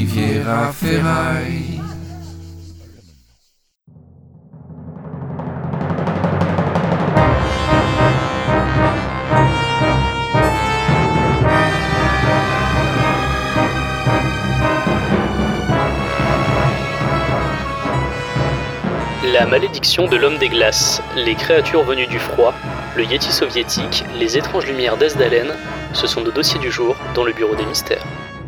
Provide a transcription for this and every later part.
Riviera Ferraille. La malédiction de l'homme des glaces, les créatures venues du froid, le Yéti soviétique, les étranges lumières d'Esdalen, ce sont nos dossiers du jour dans le bureau des mystères.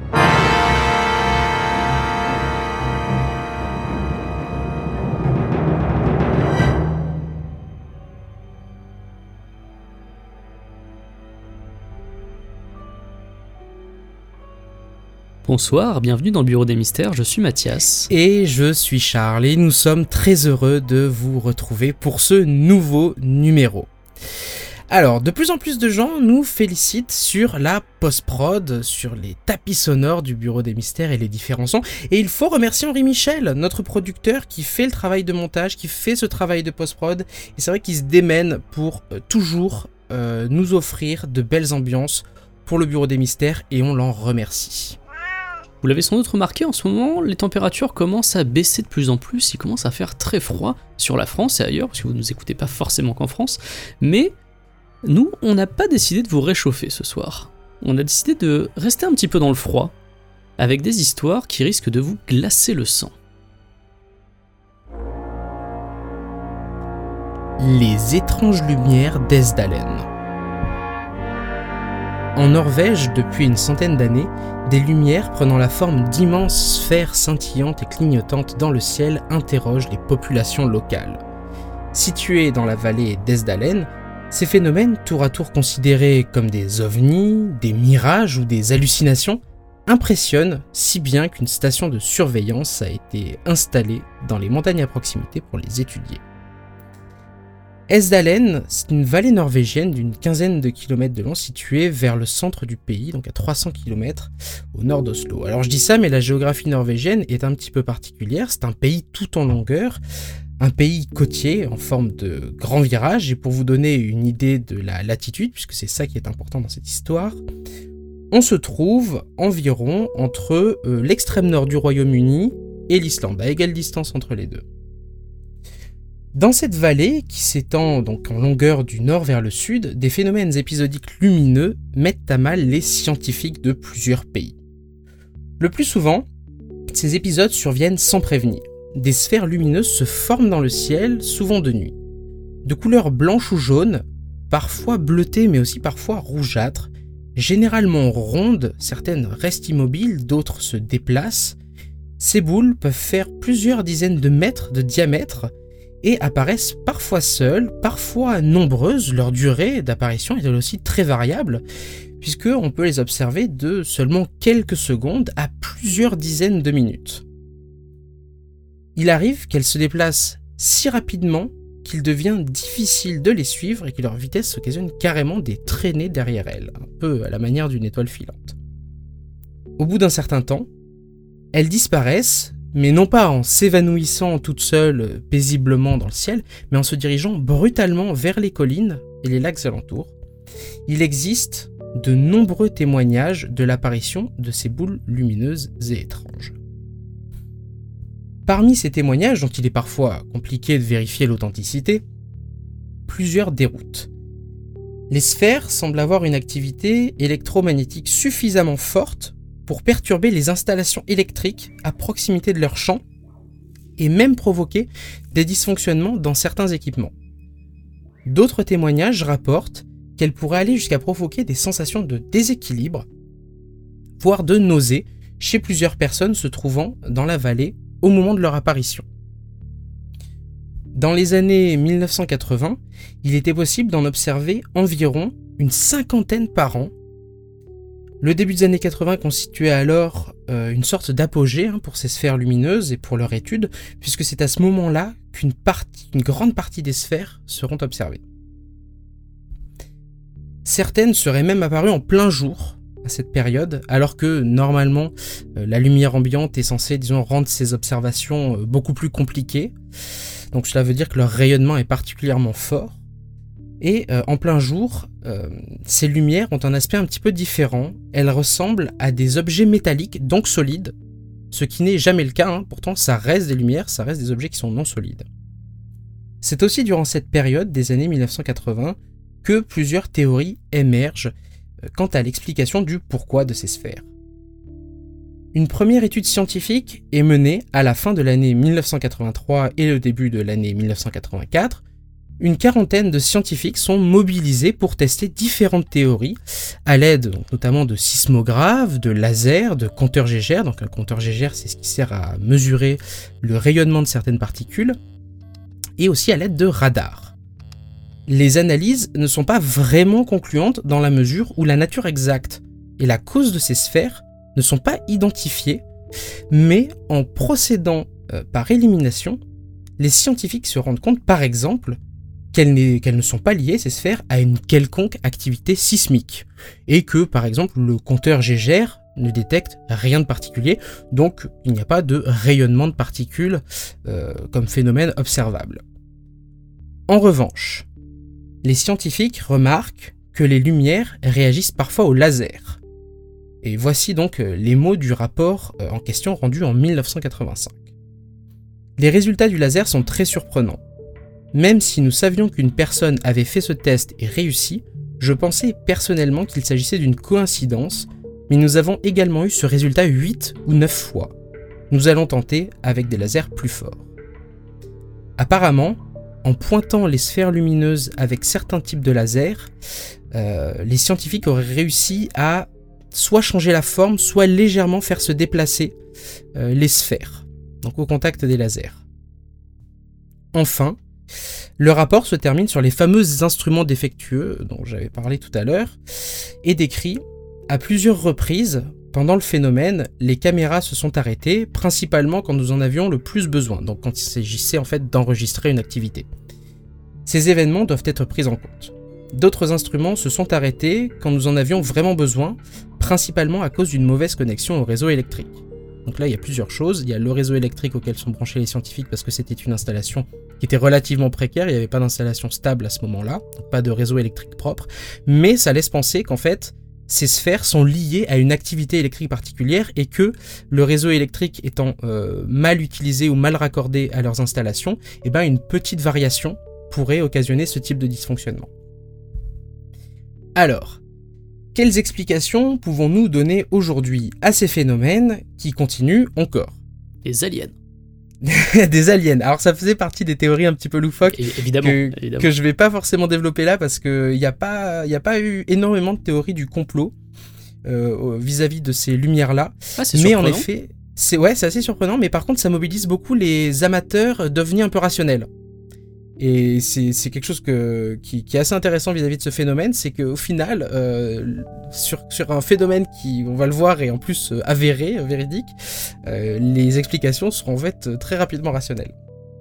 Bonsoir, bienvenue dans le bureau des mystères, je suis Mathias. Et je suis Charles et nous sommes très heureux de vous retrouver pour ce nouveau numéro. Alors, de plus en plus de gens nous félicitent sur la post-prod, sur les tapis sonores du bureau des mystères et les différents sons. Et il faut remercier Henri Michel, notre producteur qui fait le travail de montage, qui fait ce travail de post-prod. Et c'est vrai qu'il se démène pour toujours nous offrir de belles ambiances pour le bureau des mystères et on l'en remercie. Vous l'avez sans doute remarqué, en ce moment, les températures commencent à baisser de plus en plus, il commence à faire très froid sur la France et ailleurs, parce que vous ne nous écoutez pas forcément qu'en France, mais nous, on n'a pas décidé de vous réchauffer ce soir. On a décidé de rester un petit peu dans le froid, avec des histoires qui risquent de vous glacer le sang. Les étranges lumières d'Esdalen. En Norvège, depuis une centaine d'années, des lumières prenant la forme d'immenses sphères scintillantes et clignotantes dans le ciel interrogent les populations locales. Situées dans la vallée d'Esdalen, ces phénomènes, tour à tour considérés comme des ovnis, des mirages ou des hallucinations, impressionnent si bien qu'une station de surveillance a été installée dans les montagnes à proximité pour les étudier. Esdalen, c'est une vallée norvégienne d'une quinzaine de kilomètres de long située vers le centre du pays, donc à 300 km au nord d'Oslo. Alors je dis ça, mais la géographie norvégienne est un petit peu particulière, c'est un pays tout en longueur, un pays côtier en forme de grand virage, et pour vous donner une idée de la latitude, puisque c'est ça qui est important dans cette histoire, on se trouve environ entre l'extrême nord du Royaume-Uni et l'Islande, à égale distance entre les deux. Dans cette vallée, qui s'étend donc en longueur du nord vers le sud, des phénomènes épisodiques lumineux mettent à mal les scientifiques de plusieurs pays. Le plus souvent, ces épisodes surviennent sans prévenir. Des sphères lumineuses se forment dans le ciel, souvent de nuit. De couleur blanche ou jaune, parfois bleutées mais aussi parfois rougeâtres, généralement rondes, certaines restent immobiles, d'autres se déplacent. Ces boules peuvent faire plusieurs dizaines de mètres de diamètre, et apparaissent parfois seules, parfois nombreuses. Leur durée d'apparition est elle aussi très variable, puisqu'on peut les observer de seulement quelques secondes à plusieurs dizaines de minutes. Il arrive qu'elles se déplacent si rapidement qu'il devient difficile de les suivre et que leur vitesse occasionne carrément des traînées derrière elles, un peu à la manière d'une étoile filante. Au bout d'un certain temps, elles disparaissent, mais non pas en s'évanouissant toutes seules paisiblement dans le ciel, mais en se dirigeant brutalement vers les collines et les lacs alentours. Il existe de nombreux témoignages de l'apparition de ces boules lumineuses et étranges. Parmi ces témoignages, dont il est parfois compliqué de vérifier l'authenticité, plusieurs déroutent. Les sphères semblent avoir une activité électromagnétique suffisamment forte pour perturber les installations électriques à proximité de leur champ et même provoquer des dysfonctionnements dans certains équipements. D'autres témoignages rapportent qu'elles pourraient aller jusqu'à provoquer des sensations de déséquilibre, voire de nausée, chez plusieurs personnes se trouvant dans la vallée au moment de leur apparition. Dans les années 1980, il était possible d'en observer environ une cinquantaine par an. Le début des années 80 constituait alors une sorte d'apogée pour ces sphères lumineuses et pour leur étude, puisque c'est à ce moment-là qu'une grande partie des sphères seront observées. Certaines seraient même apparues en plein jour à cette période, alors que normalement la lumière ambiante est censée, rendre ces observations beaucoup plus compliquées. Donc cela veut dire que leur rayonnement est particulièrement fort. Et en plein jour, ces lumières ont un aspect un petit peu différent. Elles ressemblent à des objets métalliques, donc solides, ce qui n'est jamais le cas, pourtant ça reste des lumières, ça reste des objets qui sont non solides. C'est aussi durant cette période des années 1980 que plusieurs théories émergent quant à l'explication du pourquoi de ces sphères. Une première étude scientifique est menée à la fin de l'année 1983 et le début de l'année 1984. Une quarantaine de scientifiques sont mobilisés pour tester différentes théories à l'aide notamment de sismographes, de lasers, de compteurs Geiger. Donc un compteur Geiger, c'est ce qui sert à mesurer le rayonnement de certaines particules, et aussi à l'aide de radars. Les analyses ne sont pas vraiment concluantes dans la mesure où la nature exacte et la cause de ces sphères ne sont pas identifiées, mais en procédant par élimination, les scientifiques se rendent compte par exemple qu'elles ne sont pas liées, ces sphères, à une quelconque activité sismique, et que par exemple le compteur Geiger ne détecte rien de particulier, donc il n'y a pas de rayonnement de particules comme phénomène observable. En revanche, les scientifiques remarquent que les lumières réagissent parfois au laser. Et voici donc les mots du rapport en question rendu en 1985. Les résultats du laser sont très surprenants. Même si nous savions qu'une personne avait fait ce test et réussi, je pensais personnellement qu'il s'agissait d'une coïncidence, mais nous avons également eu ce résultat 8 ou 9 fois. Nous allons tenter avec des lasers plus forts. Apparemment, en pointant les sphères lumineuses avec certains types de lasers, les scientifiques auraient réussi à soit changer la forme, soit légèrement faire se déplacer les sphères, donc au contact des lasers. Enfin, le rapport se termine sur les fameux instruments défectueux dont j'avais parlé tout à l'heure et décrit à plusieurs reprises, pendant le phénomène, les caméras se sont arrêtées, principalement quand nous en avions le plus besoin, donc quand il s'agissait en fait d'enregistrer une activité. Ces événements doivent être pris en compte. D'autres instruments se sont arrêtés quand nous en avions vraiment besoin, principalement à cause d'une mauvaise connexion au réseau électrique. Donc là, il y a plusieurs choses. Il y a le réseau électrique auquel sont branchés les scientifiques parce que c'était une installation qui était relativement précaire, il n'y avait pas d'installation stable à ce moment-là, donc pas de réseau électrique propre, mais ça laisse penser qu'en fait, ces sphères sont liées à une activité électrique particulière et que le réseau électrique étant mal utilisé ou mal raccordé à leurs installations, une petite variation pourrait occasionner ce type de dysfonctionnement. Alors, quelles explications pouvons-nous donner aujourd'hui à ces phénomènes qui continuent encore ? Les aliens. Des aliens. Alors ça faisait partie des théories un petit peu loufoques évidemment. Que je vais pas forcément développer là parce qu'il n'y a pas eu énormément de théories du complot vis-à-vis de ces lumières-là. Ah, c'est mais surprenant. En effet, c'est assez surprenant, mais par contre ça mobilise beaucoup les amateurs d'ovnis un peu rationnels. Et c'est quelque chose qui est assez intéressant vis-à-vis de ce phénomène, c'est qu'au final, sur un phénomène qui, on va le voir, est en plus avéré, véridique, les explications seront en fait très rapidement rationnelles.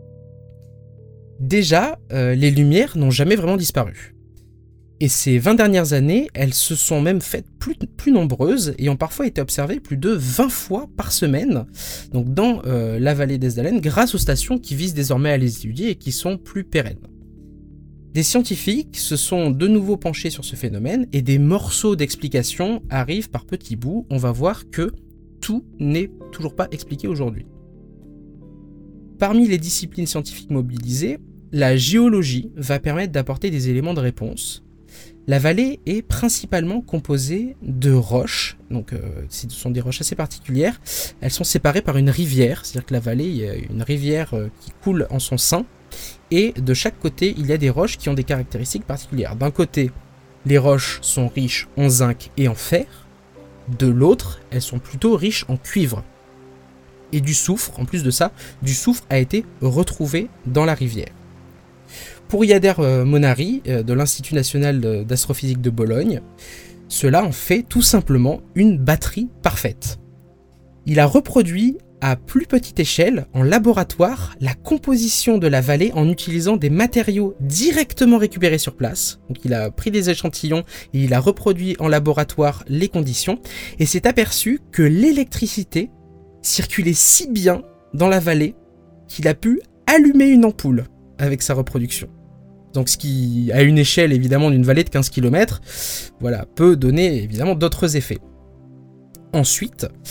Déjà, les lumières n'ont jamais vraiment disparu. Et ces 20 dernières années, elles se sont même faites plus nombreuses et ont parfois été observées plus de 20 fois par semaine, donc dans la vallée des Dalen, grâce aux stations qui visent désormais à les étudier et qui sont plus pérennes. Des scientifiques se sont de nouveau penchés sur ce phénomène et des morceaux d'explication arrivent par petits bouts. On va voir que tout n'est toujours pas expliqué aujourd'hui. Parmi les disciplines scientifiques mobilisées, la géologie va permettre d'apporter des éléments de réponse. La vallée est principalement composée de roches, donc ce sont des roches assez particulières. Elles sont séparées par une rivière, c'est-à-dire que la vallée, il y a une rivière qui coule en son sein, et de chaque côté, il y a des roches qui ont des caractéristiques particulières. D'un côté, les roches sont riches en zinc et en fer, de l'autre, elles sont plutôt riches en cuivre. Et du soufre, en plus de ça, du soufre a été retrouvé dans la rivière. Pour Yader Monari, de l'Institut national d'astrophysique de Bologne, cela en fait tout simplement une batterie parfaite. Il a reproduit à plus petite échelle, en laboratoire, la composition de la vallée en utilisant des matériaux directement récupérés sur place. Donc il a pris des échantillons et il a reproduit en laboratoire les conditions et s'est aperçu que l'électricité circulait si bien dans la vallée qu'il a pu allumer une ampoule avec sa reproduction. Donc ce qui, à une échelle évidemment d'une vallée de 15 km, peut donner évidemment d'autres effets. Ensuite,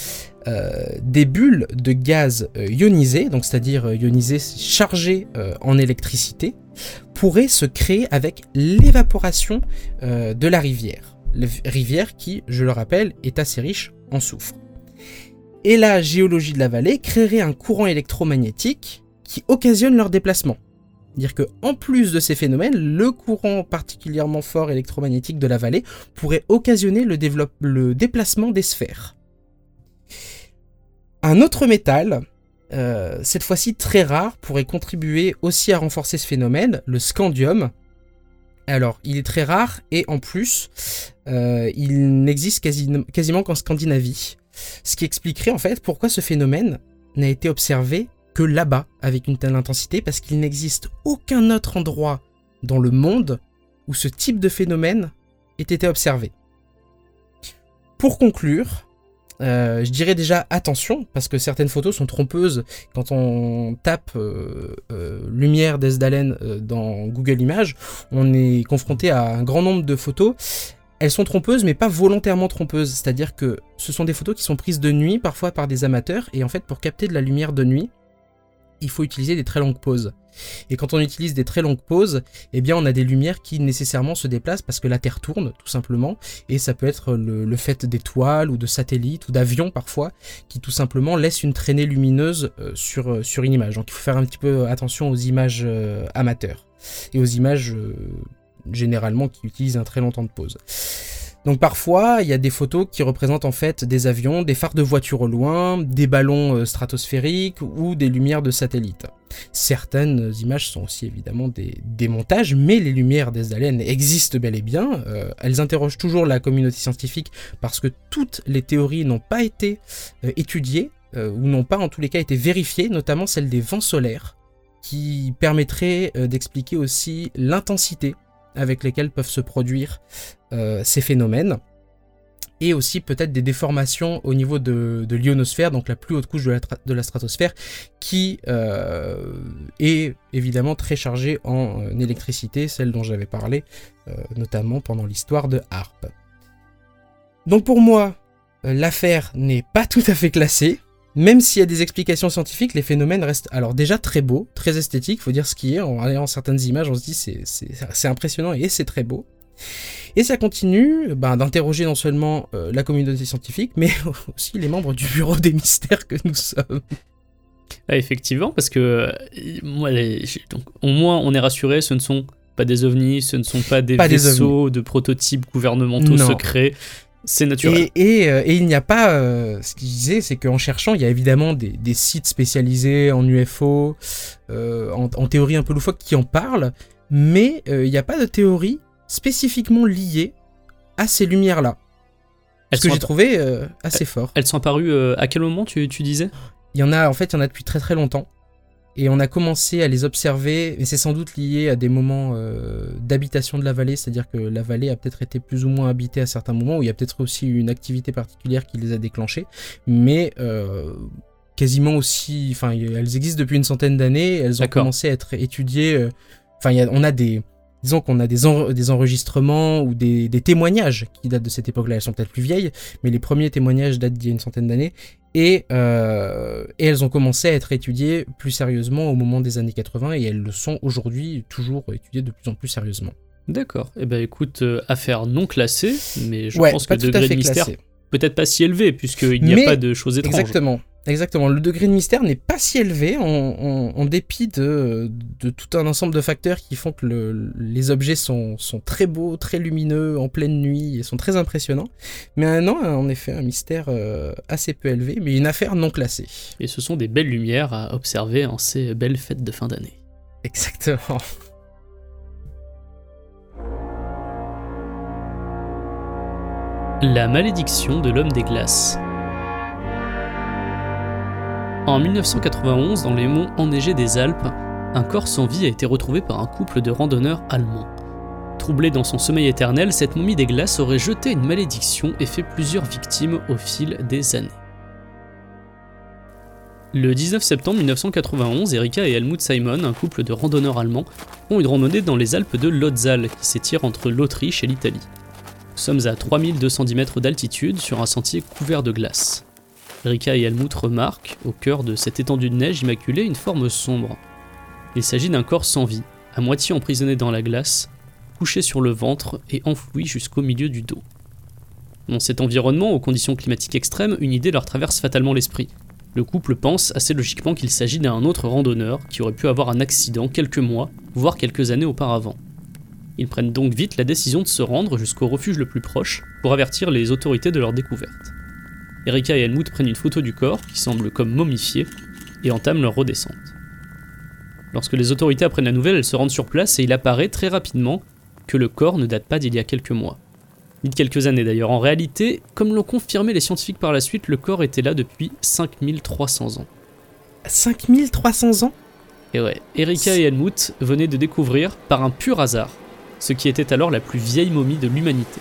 des bulles de gaz ionisé, donc c'est-à-dire ionisé chargé en électricité, pourraient se créer avec l'évaporation de la rivière. La rivière qui, je le rappelle, est assez riche en soufre. Et la géologie de la vallée créerait un courant électromagnétique qui occasionne leur déplacement. C'est-à-dire qu'en plus de ces phénomènes, le courant particulièrement fort électromagnétique de la vallée pourrait occasionner le déplacement des sphères. Un autre métal, cette fois-ci très rare, pourrait contribuer aussi à renforcer ce phénomène, le scandium. Alors, il est très rare et en plus, il n'existe quasiment qu'en Scandinavie. Ce qui expliquerait en fait pourquoi ce phénomène n'a été observé que là-bas avec une telle intensité, parce qu'il n'existe aucun autre endroit dans le monde où ce type de phénomène ait été observé. Pour conclure, je dirais déjà attention, parce que certaines photos sont trompeuses. Quand on tape lumière d'Esdalen dans Google Images, on est confronté à un grand nombre de photos. Elles sont trompeuses, mais pas volontairement trompeuses. C'est-à-dire que ce sont des photos qui sont prises de nuit, parfois par des amateurs, et en fait, pour capter de la lumière de nuit, il faut utiliser des très longues pauses. Et quand on utilise des très longues pauses, eh bien on a des lumières qui nécessairement se déplacent parce que la Terre tourne, tout simplement, et ça peut être le fait d'étoiles ou de satellites ou d'avions parfois, qui tout simplement laissent une traînée lumineuse sur une image. Donc il faut faire un petit peu attention aux images amateurs, et aux images généralement qui utilisent un très long temps de pause. Donc parfois, il y a des photos qui représentent en fait des avions, des phares de voitures au loin, des ballons stratosphériques ou des lumières de satellites. Certaines images sont aussi évidemment des montages, mais les lumières d'Esdalen existent bel et bien. Elles interrogent toujours la communauté scientifique parce que toutes les théories n'ont pas été étudiées ou n'ont pas en tous les cas été vérifiées, notamment celle des vents solaires, qui permettrait d'expliquer aussi l'intensité avec lesquels peuvent se produire ces phénomènes, et aussi peut-être des déformations au niveau de l'ionosphère, donc la plus haute couche de la stratosphère, qui est évidemment très chargée en électricité, celle dont j'avais parlé, notamment pendant l'histoire de HAARP. Donc pour moi, l'affaire n'est pas tout à fait classée. Même s'il y a des explications scientifiques, les phénomènes restent alors déjà très beaux, très esthétiques, faut dire ce qui est. En regardant certaines images, on se dit c'est impressionnant et c'est très beau. Et ça continue d'interroger non seulement la communauté scientifique, mais aussi les membres du bureau des mystères que nous sommes. Ah, effectivement, parce que donc, au moins on est rassuré, ce ne sont pas des ovnis, ce ne sont pas des vaisseaux de prototypes gouvernementaux secrets. C'est naturel. Et il n'y a pas... ce qu'il disait, c'est qu'en cherchant, il y a évidemment des sites spécialisés en UFO, en théorie un peu loufoque qui en parlent, mais il n'y a pas de théorie spécifiquement liée à ces lumières-là. Ce que j'ai trouvé assez fort. Elles sont apparues à quel moment, tu disais ? Il y en a depuis très très longtemps. Et on a commencé à les observer, et c'est sans doute lié à des moments d'habitation de la vallée, c'est-à-dire que la vallée a peut-être été plus ou moins habitée à certains moments, où il y a peut-être aussi une activité particulière qui les a déclenchées, mais quasiment aussi, enfin elles existent depuis une centaine d'années, elles ont commencé à être étudiées, on a disons qu'on a des enregistrements ou des témoignages qui datent de cette époque-là, elles sont peut-être plus vieilles, mais les premiers témoignages datent d'il y a une centaine d'années, et elles ont commencé à être étudiées plus sérieusement au moment des années 80, et elles le sont aujourd'hui toujours étudiées de plus en plus sérieusement. D'accord, et écoute, affaire non classée, mais je pense que le degré de mystère peut-être pas si élevé, puisqu'il n'y a pas de choses étranges. Exactement, le degré de mystère n'est pas si élevé en dépit de tout un ensemble de facteurs qui font que les objets sont très beaux, très lumineux, en pleine nuit, et sont très impressionnants. Mais non, en effet, un mystère assez peu élevé, mais une affaire non classée. Et ce sont des belles lumières à observer en ces belles fêtes de fin d'année. Exactement. La malédiction de l'homme des glaces. En 1991, dans les monts enneigés des Alpes, un corps sans vie a été retrouvé par un couple de randonneurs allemands. Troublé dans son sommeil éternel, cette momie des glaces aurait jeté une malédiction et fait plusieurs victimes au fil des années. Le 19 septembre 1991, Erika et Helmut Simon, un couple de randonneurs allemands, font une randonnée dans les Alpes de Lotzal, qui s'étirent entre l'Autriche et l'Italie. Nous sommes à 3210 mètres d'altitude sur un sentier couvert de glace. Erika et Helmut remarquent, au cœur de cette étendue de neige immaculée, une forme sombre. Il s'agit d'un corps sans vie, à moitié emprisonné dans la glace, couché sur le ventre et enfoui jusqu'au milieu du dos. Dans cet environnement, aux conditions climatiques extrêmes, une idée leur traverse fatalement l'esprit. Le couple pense assez logiquement qu'il s'agit d'un autre randonneur qui aurait pu avoir un accident quelques mois, voire quelques années auparavant. Ils prennent donc vite la décision de se rendre jusqu'au refuge le plus proche pour avertir les autorités de leur découverte. Erika et Helmut prennent une photo du corps, qui semble comme momifié, et entament leur redescente. Lorsque les autorités apprennent la nouvelle, elles se rendent sur place et il apparaît très rapidement que le corps ne date pas d'il y a quelques mois. Ni de quelques années d'ailleurs. En réalité, comme l'ont confirmé les scientifiques par la suite, le corps était là depuis 5300 ans. 5300 ans ? Et ouais, Erika et Helmut venaient de découvrir, par un pur hasard, ce qui était alors la plus vieille momie de l'humanité.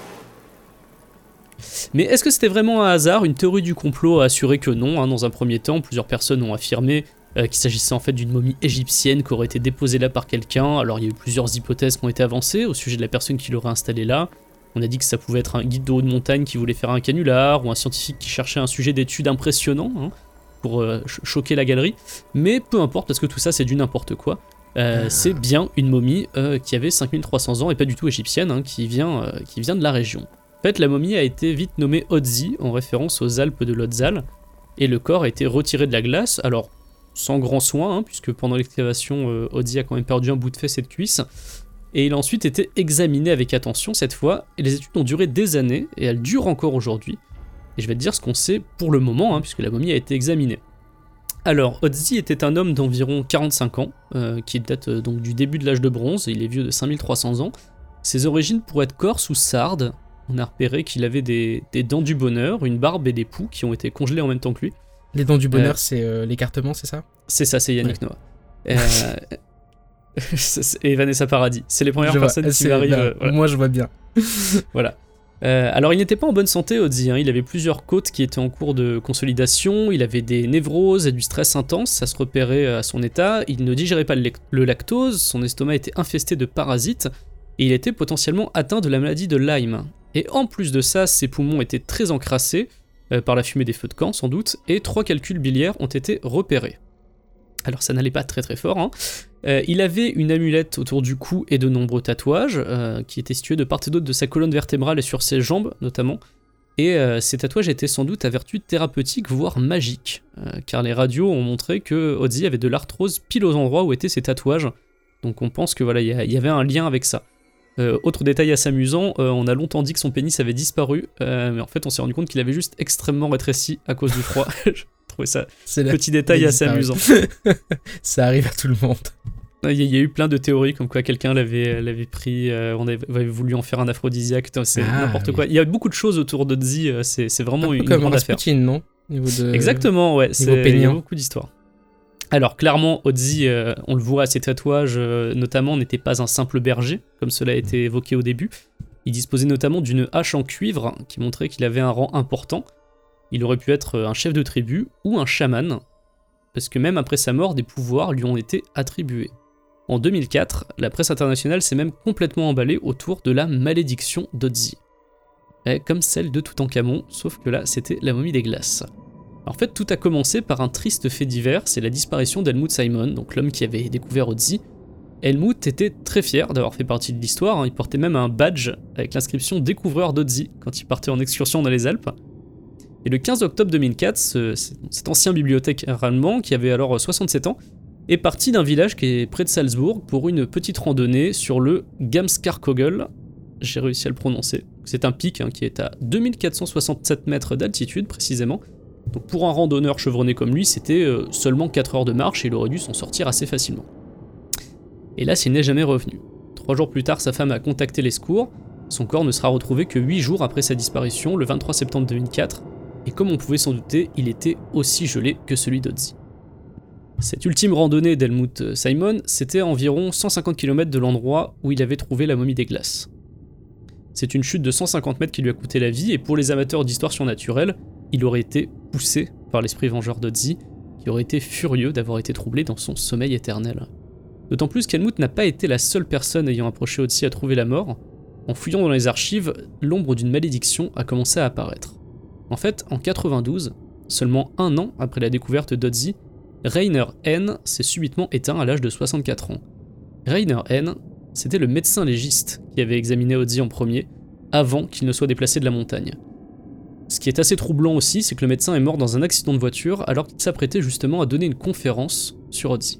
Mais est-ce que c'était vraiment un hasard ? Une théorie du complot a assuré que non. Dans un premier temps, plusieurs personnes ont affirmé qu'il s'agissait en fait d'une momie égyptienne qui aurait été déposée là par quelqu'un. Alors il y a eu plusieurs hypothèses qui ont été avancées au sujet de la personne qui l'aurait installée là. On a dit que ça pouvait être un guide de haute montagne qui voulait faire un canular, ou un scientifique qui cherchait un sujet d'étude impressionnant pour choquer la galerie. Mais peu importe, parce que tout ça c'est du n'importe quoi. C'est bien une momie qui avait 5300 ans et pas du tout égyptienne, qui vient de la région. En fait, la momie a été vite nommée Otzi, en référence aux Alpes de Lotzal, et le corps a été retiré de la glace, alors sans grand soin, puisque pendant l'excavation, Otzi a quand même perdu un bout de fesse et de cuisse, et il a ensuite été examiné avec attention cette fois, et les études ont duré des années, et elles durent encore aujourd'hui, et je vais te dire ce qu'on sait pour le moment, puisque la momie a été examinée. Alors, Otzi était un homme d'environ 45 ans, qui date donc du début de l'âge de bronze, et il est vieux de 5300 ans. Ses origines pourraient être corse ou sarde. On a repéré qu'il avait des dents du bonheur, une barbe et des poux qui ont été congelés en même temps que lui. Les dents du bonheur, c'est l'écartement, c'est ça ? C'est ça, c'est Yannick Noah. Et Vanessa Paradis. C'est les premières personnes qui m'arrivent. Voilà. Moi, je vois bien. Voilà. Alors, il n'était pas en bonne santé, Otzi. Il avait plusieurs côtes qui étaient en cours de consolidation. Il avait des névroses et du stress intense. Ça se repérait à son état. Il ne digérait pas le lactose. Son estomac était infesté de parasites. Et il était potentiellement atteint de la maladie de Lyme. Et en plus de ça, ses poumons étaient très encrassés, par la fumée des feux de camp sans doute, et 3 calculs biliaires ont été repérés. Alors ça n'allait pas très très fort. Il avait une amulette autour du cou et de nombreux tatouages, qui étaient situés de part et d'autre de sa colonne vertébrale et sur ses jambes notamment. Et ces tatouages étaient sans doute à vertu thérapeutique, voire magique, car les radios ont montré que Otzi avait de l'arthrose pile aux endroits où étaient ses tatouages. Donc on pense que voilà, il y avait un lien avec ça. Autre détail assez amusant, on a longtemps dit que son pénis avait disparu, mais en fait on s'est rendu compte qu'il avait juste extrêmement rétréci à cause du froid. Je trouvais ça petit détail assez amusant. Ça arrive à tout le monde. Il y a eu plein de théories comme quoi quelqu'un l'avait pris, on avait voulu en faire un aphrodisiaque, c'est n'importe quoi. Il y a beaucoup de choses autour d'Otzi, c'est vraiment une grande affaire. Rasputin, non ? Exactement, ouais, il y a beaucoup d'histoires. Alors clairement, Otzi, on le voit à ses tatouages, notamment, n'était pas un simple berger, comme cela a été évoqué au début. Il disposait notamment d'une hache en cuivre qui montrait qu'il avait un rang important. Il aurait pu être un chef de tribu ou un chaman, parce que même après sa mort, des pouvoirs lui ont été attribués. En 2004, la presse internationale s'est même complètement emballée autour de la malédiction d'Otzi. Comme celle de Toutankhamon, sauf que là, c'était la momie des glaces. En fait, tout a commencé par un triste fait divers, c'est la disparition d'Helmut Simon, donc l'homme qui avait découvert Otzi. Helmut était très fier d'avoir fait partie de l'histoire, il portait même un badge avec l'inscription « Découvreur d'Otzi » quand il partait en excursion dans les Alpes. Et le 15 octobre 2004, cet ancien bibliothécaire allemand, qui avait alors 67 ans, est parti d'un village qui est près de Salzbourg pour une petite randonnée sur le Gamskarkogel. J'ai réussi à le prononcer. C'est un pic qui est à 2467 mètres d'altitude précisément. Donc pour un randonneur chevronné comme lui, c'était seulement 4 heures de marche et il aurait dû s'en sortir assez facilement. Hélas, il n'est jamais revenu. 3 jours plus tard, sa femme a contacté les secours. Son corps ne sera retrouvé que 8 jours après sa disparition, le 23 septembre 2004, et comme on pouvait s'en douter, il était aussi gelé que celui d'Otzi. Cette ultime randonnée d'Helmut Simon, c'était à environ 150 km de l'endroit où il avait trouvé la momie des glaces. C'est une chute de 150 mètres qui lui a coûté la vie, et pour les amateurs d'histoire surnaturelle, il aurait été poussé par l'esprit vengeur d'Otzi, qui aurait été furieux d'avoir été troublé dans son sommeil éternel. D'autant plus qu'Helmut n'a pas été la seule personne ayant approché Otzi à trouver la mort. En fouillant dans les archives, l'ombre d'une malédiction a commencé à apparaître. En fait, en 92, Seulement 1 an après la découverte d'Ötzi, Rainer N s'est subitement éteint à l'âge de 64 ans. Rainer N, c'était le médecin légiste qui avait examiné Ötzi en premier, avant qu'il ne soit déplacé de la montagne. Ce qui est assez troublant aussi, c'est que le médecin est mort dans un accident de voiture alors qu'il s'apprêtait justement à donner une conférence sur Ötzi.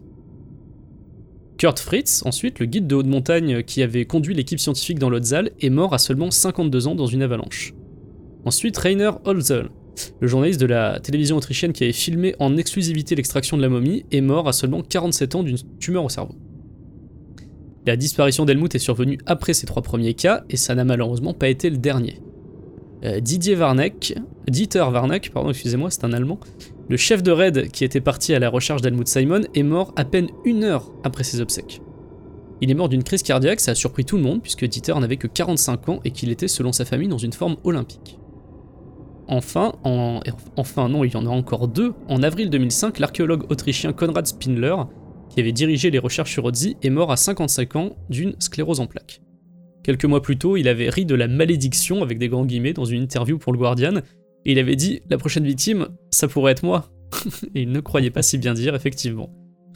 Kurt Fritz, ensuite, le guide de haute montagne qui avait conduit l'équipe scientifique dans l'Ötztal, est mort à seulement 52 ans dans une avalanche. Ensuite, Rainer Holzel, le journaliste de la télévision autrichienne qui avait filmé en exclusivité l'extraction de la momie, est mort à seulement 47 ans d'une tumeur au cerveau. La disparition d'Helmut est survenue après ces 3 premiers cas, et ça n'a malheureusement pas été le dernier. Dieter Warneck, c'est un Allemand, le chef de raid qui était parti à la recherche d'Helmut Simon, est mort à peine 1 heure après ses obsèques. Il est mort d'une crise cardiaque, ça a surpris tout le monde puisque Dieter n'avait que 45 ans et qu'il était selon sa famille dans une forme olympique. Enfin, non, il y en a encore 2. En avril 2005, l'archéologue autrichien Konrad Spindler, qui avait dirigé les recherches sur Ötzi, est mort à 55 ans d'une sclérose en plaques. Quelques mois plus tôt, il avait ri de la malédiction, avec des grands guillemets, dans une interview pour le Guardian, et il avait dit « La prochaine victime, ça pourrait être moi ». Et il ne croyait pas si bien dire, effectivement.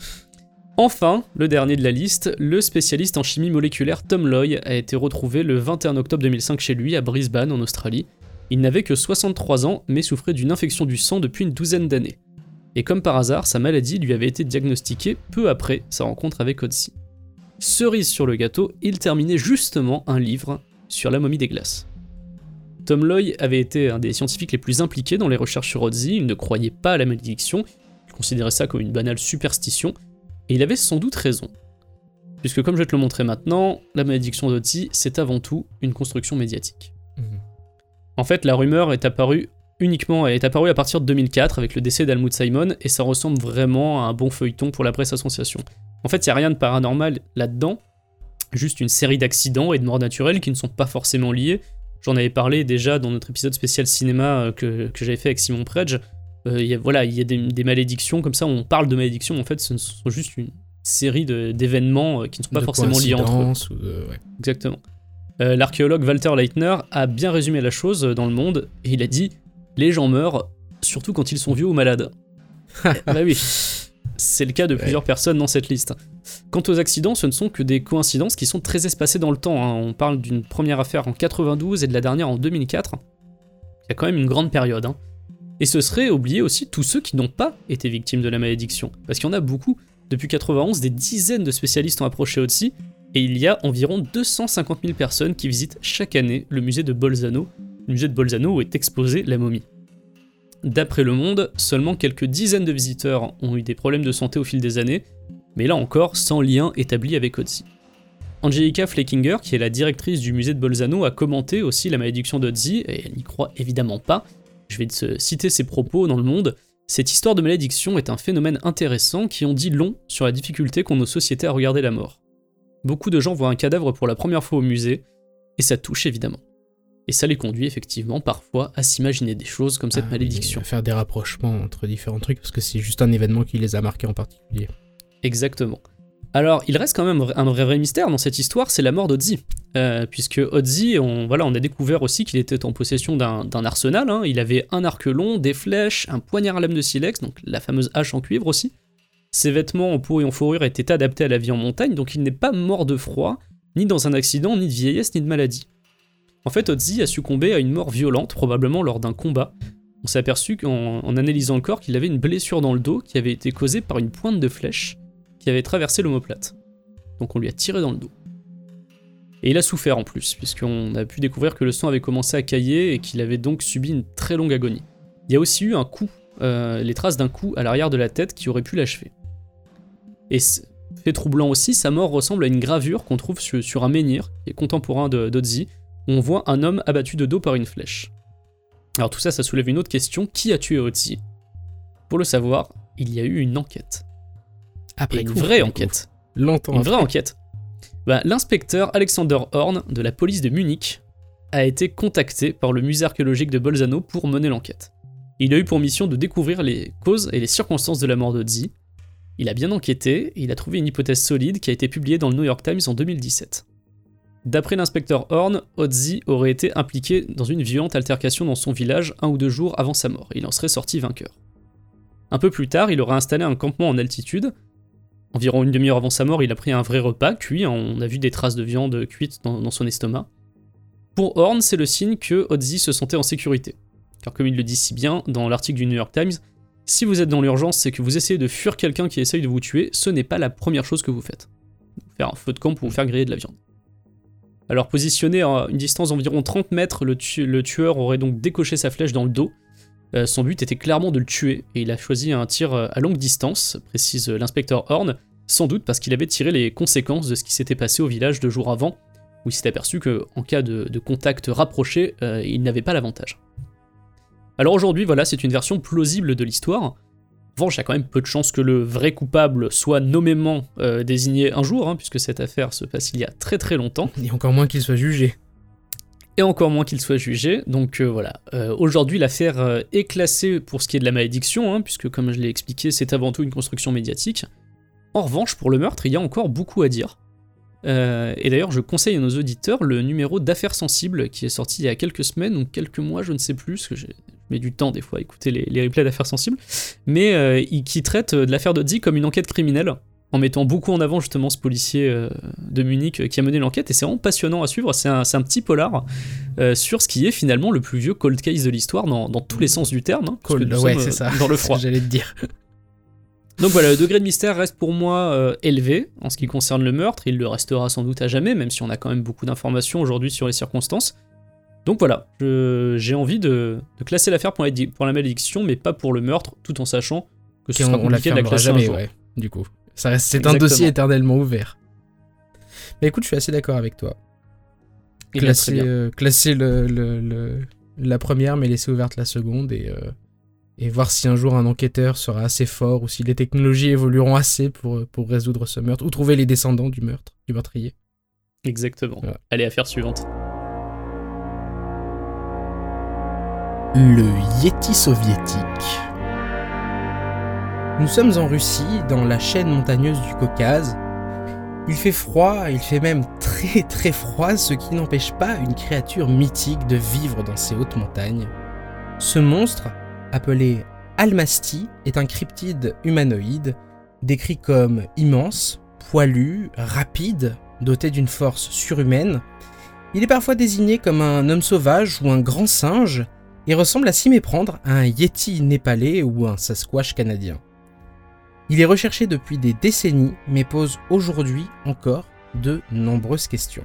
Enfin, le dernier de la liste, le spécialiste en chimie moléculaire Tom Loy a été retrouvé le 21 octobre 2005 chez lui, à Brisbane, en Australie. Il n'avait que 63 ans, mais souffrait d'une infection du sang depuis une douzaine d'années. Et comme par hasard, sa maladie lui avait été diagnostiquée peu après sa rencontre avec Ötzi. Cerise sur le gâteau, il terminait justement un livre sur la momie des glaces. Tom Loy avait été un des scientifiques les plus impliqués dans les recherches sur Ötzi, il ne croyait pas à la malédiction, il considérait ça comme une banale superstition, et il avait sans doute raison. Puisque comme je vais te le montrer maintenant, la malédiction d'Ötzi, c'est avant tout une construction médiatique. En fait, la rumeur est apparue à partir de 2004 avec le décès d'Helmut Simon, et ça ressemble vraiment à un bon feuilleton pour la presse association. En fait, il n'y a rien de paranormal là-dedans, juste une série d'accidents et de morts naturelles qui ne sont pas forcément liés. J'en avais parlé déjà dans notre épisode spécial cinéma que j'avais fait avec Simon Predge. Il y a des malédictions comme ça, on parle de malédictions, en fait ce sont juste une série d'événements qui ne sont pas forcément liés entre eux. Ouais. Exactement. L'archéologue Walter Leitner a bien résumé la chose dans Le Monde, et il a dit « Les gens meurent, surtout quand ils sont vieux ou malades ». Bah oui, c'est le cas de plusieurs personnes dans cette liste. Quant aux accidents, ce ne sont que des coïncidences qui sont très espacées dans le temps. On parle d'une première affaire en 92 et de la dernière en 2004. Il y a quand même une grande période. Et ce serait oublier aussi tous ceux qui n'ont pas été victimes de la malédiction. Parce qu'il y en a beaucoup. Depuis 91, des dizaines de spécialistes ont approché Ötzi, et il y a environ 250 000 personnes qui visitent chaque année le musée de Bolzano. Le musée de Bolzano où est exposée la momie. D'après Le Monde, seulement quelques dizaines de visiteurs ont eu des problèmes de santé au fil des années, mais là encore sans lien établi avec Ötzi. Angelika Fleckinger, qui est la directrice du musée de Bolzano, a commenté aussi la malédiction d'Ötzi, et elle n'y croit évidemment pas. Je vais citer ses propos dans Le Monde. Cette histoire de malédiction est un phénomène intéressant qui en dit long sur la difficulté qu'ont nos sociétés à regarder la mort. Beaucoup de gens voient un cadavre pour la première fois au musée, et ça touche évidemment. Et ça les conduit effectivement parfois à s'imaginer des choses comme cette malédiction. À faire des rapprochements entre différents trucs, parce que c'est juste un événement qui les a marqués en particulier. Exactement. Alors, il reste quand même un vrai mystère dans cette histoire, c'est la mort d'Ötzi. Puisque Ötzi, on a découvert aussi qu'il était en possession d'un arsenal. Il avait un arc long, des flèches, un poignard à lame de silex, donc la fameuse hache en cuivre aussi. Ses vêtements en peau et en fourrure étaient adaptés à la vie en montagne, donc il n'est pas mort de froid, ni dans un accident, ni de vieillesse, ni de maladie. En fait, Ötzi a succombé à une mort violente, probablement lors d'un combat. On s'est aperçu en analysant le corps qu'il avait une blessure dans le dos qui avait été causée par une pointe de flèche qui avait traversé l'omoplate. Donc on lui a tiré dans le dos. Et il a souffert en plus, puisqu'on a pu découvrir que le sang avait commencé à cailler et qu'il avait donc subi une très longue agonie. Il y a aussi eu un coup, les traces d'un coup à l'arrière de la tête qui aurait pu l'achever. Et fait troublant aussi, sa mort ressemble à une gravure qu'on trouve sur un menhir, qui est contemporain d'Ötzi, où on voit un homme abattu de dos par une flèche. Alors tout ça, ça soulève une autre question, qui a tué Ötzi ? Pour le savoir, il y a eu une enquête. Une vraie enquête. Longtemps. Une vraie enquête. L'inspecteur Alexander Horn de la police de Munich a été contacté par le musée archéologique de Bolzano pour mener l'enquête. Il a eu pour mission de découvrir les causes et les circonstances de la mort d'Ötzi. Il a bien enquêté et il a trouvé une hypothèse solide qui a été publiée dans le New York Times en 2017. D'après l'inspecteur Horn, Ötzi aurait été impliqué dans une violente altercation dans son village 1 ou 2 jours avant sa mort. Il en serait sorti vainqueur. Un peu plus tard, il aurait installé un campement en altitude. Environ une demi-heure avant sa mort, il a pris un vrai repas cuit. On a vu des traces de viande cuite dans son estomac. Pour Horn, c'est le signe que Ötzi se sentait en sécurité. Car comme il le dit si bien dans l'article du New York Times, si vous êtes dans l'urgence et que vous essayez de fuir quelqu'un qui essaye de vous tuer, ce n'est pas la première chose que vous faites. Faire un feu de camp pour vous faire griller de la viande. Alors positionné à une distance d'environ 30 mètres, le tueur aurait donc décoché sa flèche dans le dos. Son but était clairement de le tuer, et il a choisi un tir à longue distance, précise l'inspecteur Horn, sans doute parce qu'il avait tiré les conséquences de ce qui s'était passé au village 2 jours avant, où il s'est aperçu qu'en cas de contact rapproché, il n'avait pas l'avantage. Alors aujourd'hui, voilà, c'est une version plausible de l'histoire. En revanche, il y a quand même peu de chances que le vrai coupable soit nommément désigné un jour, puisque cette affaire se passe il y a très très longtemps. Et encore moins qu'il soit jugé. Et encore moins qu'il soit jugé, donc voilà. Aujourd'hui, l'affaire est classée pour ce qui est de la malédiction, puisque comme je l'ai expliqué, c'est avant tout une construction médiatique. En revanche, pour le meurtre, il y a encore beaucoup à dire. Et d'ailleurs, je conseille à nos auditeurs le numéro d'Affaires Sensibles, qui est sorti il y a quelques semaines, ou quelques mois, je ne sais plus, parce que je mets du temps des fois à écouter les replays d'Affaires Sensibles, mais qui traite de l'affaire d'Ötzi comme une enquête criminelle, en mettant beaucoup en avant justement ce policier de Munich qui a mené l'enquête, et c'est vraiment passionnant à suivre. C'est un petit polar sur ce qui est finalement le plus vieux cold case de l'histoire dans tous les sens du terme, Cold, ouais, c'est ça. Dans le froid. J'allais te dire. Donc voilà, le degré de mystère reste pour moi élevé en ce qui concerne le meurtre, il le restera sans doute à jamais, même si on a quand même beaucoup d'informations aujourd'hui sur les circonstances. Donc voilà, j'ai envie de classer l'affaire pour la malédiction, mais pas pour le meurtre, tout en sachant que ce sera compliqué de la classer jamais, un jour. ouais, du coup. C'est Exactement. un dossier éternellement ouvert. Mais écoute, je suis assez d'accord avec toi. Classer la première, mais laisser ouverte la seconde, et voir si un jour un enquêteur sera assez fort, ou si les technologies évolueront assez pour résoudre ce meurtre, ou trouver les descendants du meurtrier. Exactement. Voilà. Allez, affaire suivante. Le Yéti soviétique. Nous sommes en Russie, dans la chaîne montagneuse du Caucase. Il fait froid, il fait même très très froid, ce qui n'empêche pas une créature mythique de vivre dans ces hautes montagnes. Ce monstre, appelé Almasty, est un cryptide humanoïde, décrit comme immense, poilu, rapide, doté d'une force surhumaine. Il est parfois désigné comme un homme sauvage ou un grand singe, et ressemble à s'y méprendre à un yéti népalais ou un sasquatch canadien. Il est recherché depuis des décennies, mais pose aujourd'hui encore de nombreuses questions.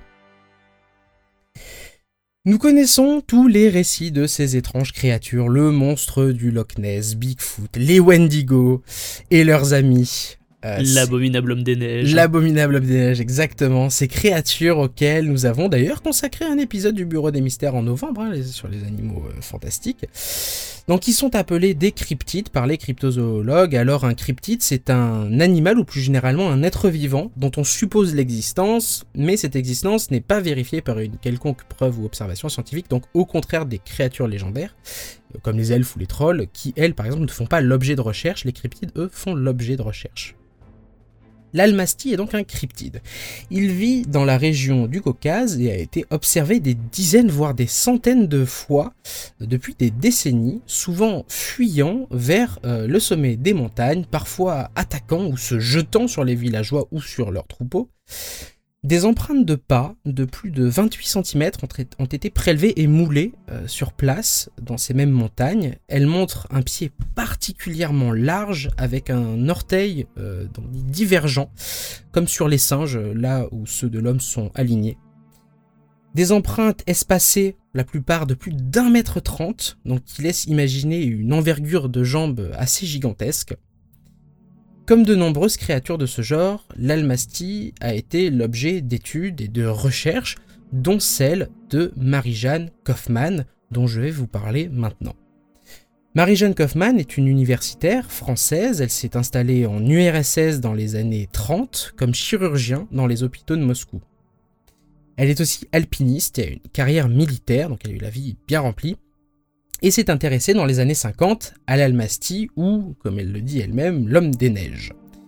Nous connaissons tous les récits de ces étranges créatures, le monstre du Loch Ness, Bigfoot, les Wendigo et leurs amis. L'abominable homme des neiges. L'abominable homme des neiges, exactement. Ces créatures auxquelles nous avons d'ailleurs consacré un épisode du Bureau des Mystères en novembre, sur les animaux fantastiques. Donc, ils sont appelés des cryptides par les cryptozoologues. Alors, un cryptide, c'est un animal ou plus généralement un être vivant dont on suppose l'existence, mais cette existence n'est pas vérifiée par une quelconque preuve ou observation scientifique, donc au contraire des créatures légendaires, comme les elfes ou les trolls, qui, elles, par exemple, ne font pas l'objet de recherche. Les cryptides, eux, font l'objet de recherche. L'Almasty est donc un cryptide. Il vit dans la région du Caucase et a été observé des dizaines voire des centaines de fois depuis des décennies, souvent fuyant vers le sommet des montagnes, parfois attaquant ou se jetant sur les villageois ou sur leurs troupeaux. Des empreintes de pas de plus de 28 cm ont été prélevées et moulées sur place dans ces mêmes montagnes. Elles montrent un pied particulièrement large avec un orteil divergent, comme sur les singes, là où ceux de l'homme sont alignés. Des empreintes espacées, la plupart de plus d'1,30 m, donc qui laissent imaginer une envergure de jambes assez gigantesque. Comme de nombreuses créatures de ce genre, l'Almasty a été l'objet d'études et de recherches, dont celle de Marie-Jeanne Kaufmann, dont je vais vous parler maintenant. Marie-Jeanne Kaufmann est une universitaire française, elle s'est installée en URSS dans les années 30 comme chirurgien dans les hôpitaux de Moscou. Elle est aussi alpiniste et a une carrière militaire, donc elle a eu la vie bien remplie, et s'est intéressée dans les années 50 à l'Almasty ou, comme elle le dit elle-même, l'homme des neiges.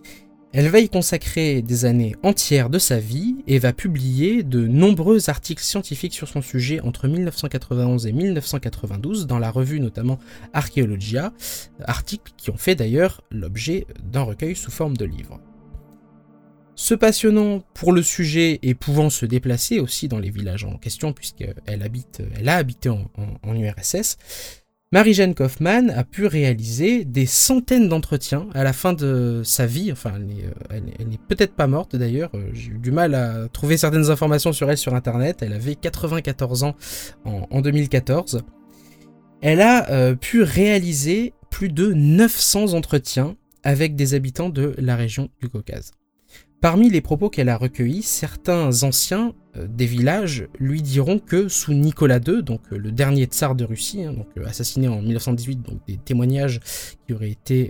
Elle va y consacrer des années entières de sa vie et va publier de nombreux articles scientifiques sur son sujet entre 1991 et 1992 dans la revue notamment Archaeologia, articles qui ont fait d'ailleurs l'objet d'un recueil sous forme de livre. Se passionnant pour le sujet et pouvant se déplacer aussi dans les villages en question puisqu'elle a habité en URSS, Marie-Jeanne Kaufmann a pu réaliser des centaines d'entretiens à la fin de sa vie. Enfin, elle n'est peut-être pas morte d'ailleurs. J'ai eu du mal à trouver certaines informations sur elle sur internet. Elle avait 94 ans en 2014. Elle a pu réaliser plus de 900 entretiens avec des habitants de la région du Caucase. Parmi les propos qu'elle a recueillis, certains anciens des villages lui diront que sous Nicolas II, donc le dernier tsar de Russie, assassiné en 1918, donc des témoignages qui auraient été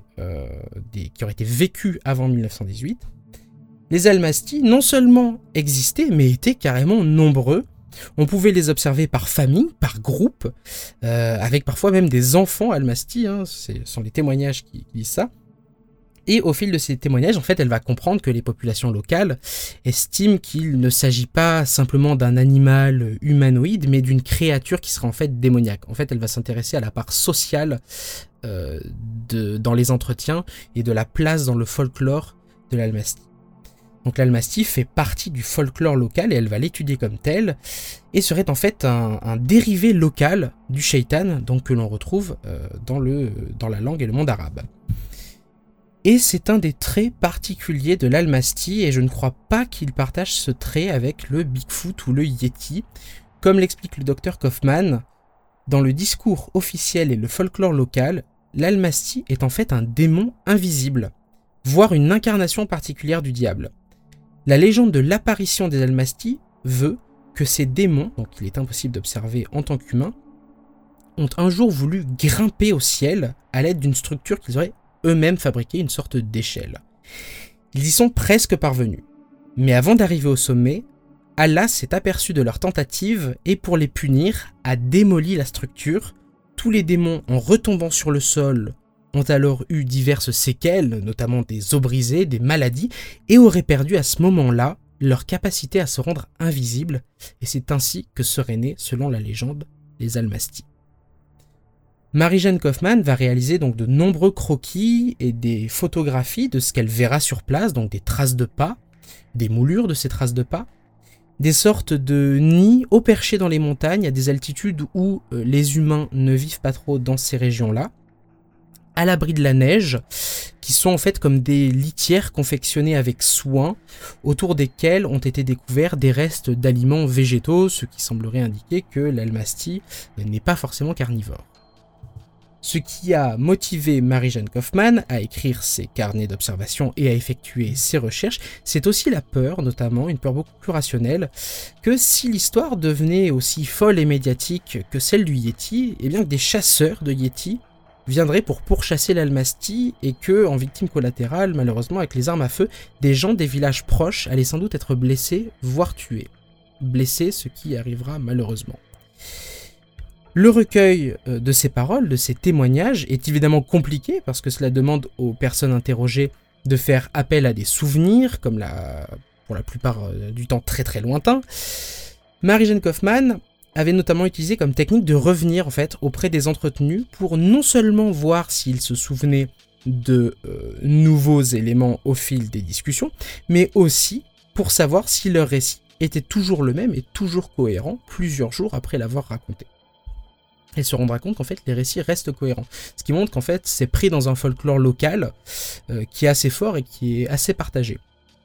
vécus avant 1918, les Almastis non seulement existaient, mais étaient carrément nombreux. On pouvait les observer par famille, par groupe, avec parfois même des enfants Almastis, ce sont les témoignages qui disent ça. Et au fil de ces témoignages, en fait, elle va comprendre que les populations locales estiment qu'il ne s'agit pas simplement d'un animal humanoïde, mais d'une créature qui sera en fait démoniaque. En fait, elle va s'intéresser à la part sociale dans les entretiens et de la place dans le folklore de l'Almastie. Donc l'Almastie fait partie du folklore local et elle va l'étudier comme tel, et serait en fait un dérivé local du shaitan, donc que l'on retrouve dans la langue et le monde arabe. Et c'est un des traits particuliers de l'Almastie, et je ne crois pas qu'il partage ce trait avec le Bigfoot ou le Yeti. Comme l'explique le docteur Kaufmann, dans le discours officiel et le folklore local, l'Almastie est en fait un démon invisible, voire une incarnation particulière du diable. La légende de l'apparition des Almastis veut que ces démons, donc il est impossible d'observer en tant qu'humain, ont un jour voulu grimper au ciel à l'aide d'une structure qu'ils auraient eux-mêmes fabriqué, une sorte d'échelle. Ils y sont presque parvenus. Mais avant d'arriver au sommet, Allah s'est aperçu de leur tentative et pour les punir, a démoli la structure. Tous les démons, en retombant sur le sol, ont alors eu diverses séquelles, notamment des os brisés, des maladies, et auraient perdu à ce moment-là leur capacité à se rendre invisibles. Et c'est ainsi que seraient nés, selon la légende, les Almastis. Marie-Jeanne Kaufmann va réaliser donc de nombreux croquis et des photographies de ce qu'elle verra sur place, donc des traces de pas, des moulures de ces traces de pas, des sortes de nids haut perchés dans les montagnes à des altitudes où les humains ne vivent pas trop dans ces régions-là, à l'abri de la neige, qui sont en fait comme des litières confectionnées avec soin, autour desquelles ont été découverts des restes d'aliments végétaux, ce qui semblerait indiquer que l'Almastie n'est pas forcément carnivore. Ce qui a motivé Marie-Jeanne Kaufmann à écrire ses carnets d'observation et à effectuer ses recherches, c'est aussi la peur, notamment une peur beaucoup plus rationnelle, que si l'histoire devenait aussi folle et médiatique que celle du Yeti, eh bien que des chasseurs de Yeti viendraient pour pourchasser l'Almastie et que, en victime collatérale, malheureusement avec les armes à feu, des gens des villages proches allaient sans doute être blessés, voire tués. Blessés, ce qui arrivera malheureusement. Le recueil de ces paroles, de ces témoignages, est évidemment compliqué parce que cela demande aux personnes interrogées de faire appel à des souvenirs, comme pour la plupart du temps très très lointains. Marie-Jeanne Kaufmann avait notamment utilisé comme technique de revenir en fait auprès des entretenus pour non seulement voir s'ils se souvenaient de nouveaux éléments au fil des discussions, mais aussi pour savoir si leur récit était toujours le même et toujours cohérent plusieurs jours après l'avoir raconté. Elle se rendra compte qu'en fait les récits restent cohérents. Ce qui montre qu'en fait c'est pris dans un folklore local qui est assez fort et qui est assez partagé.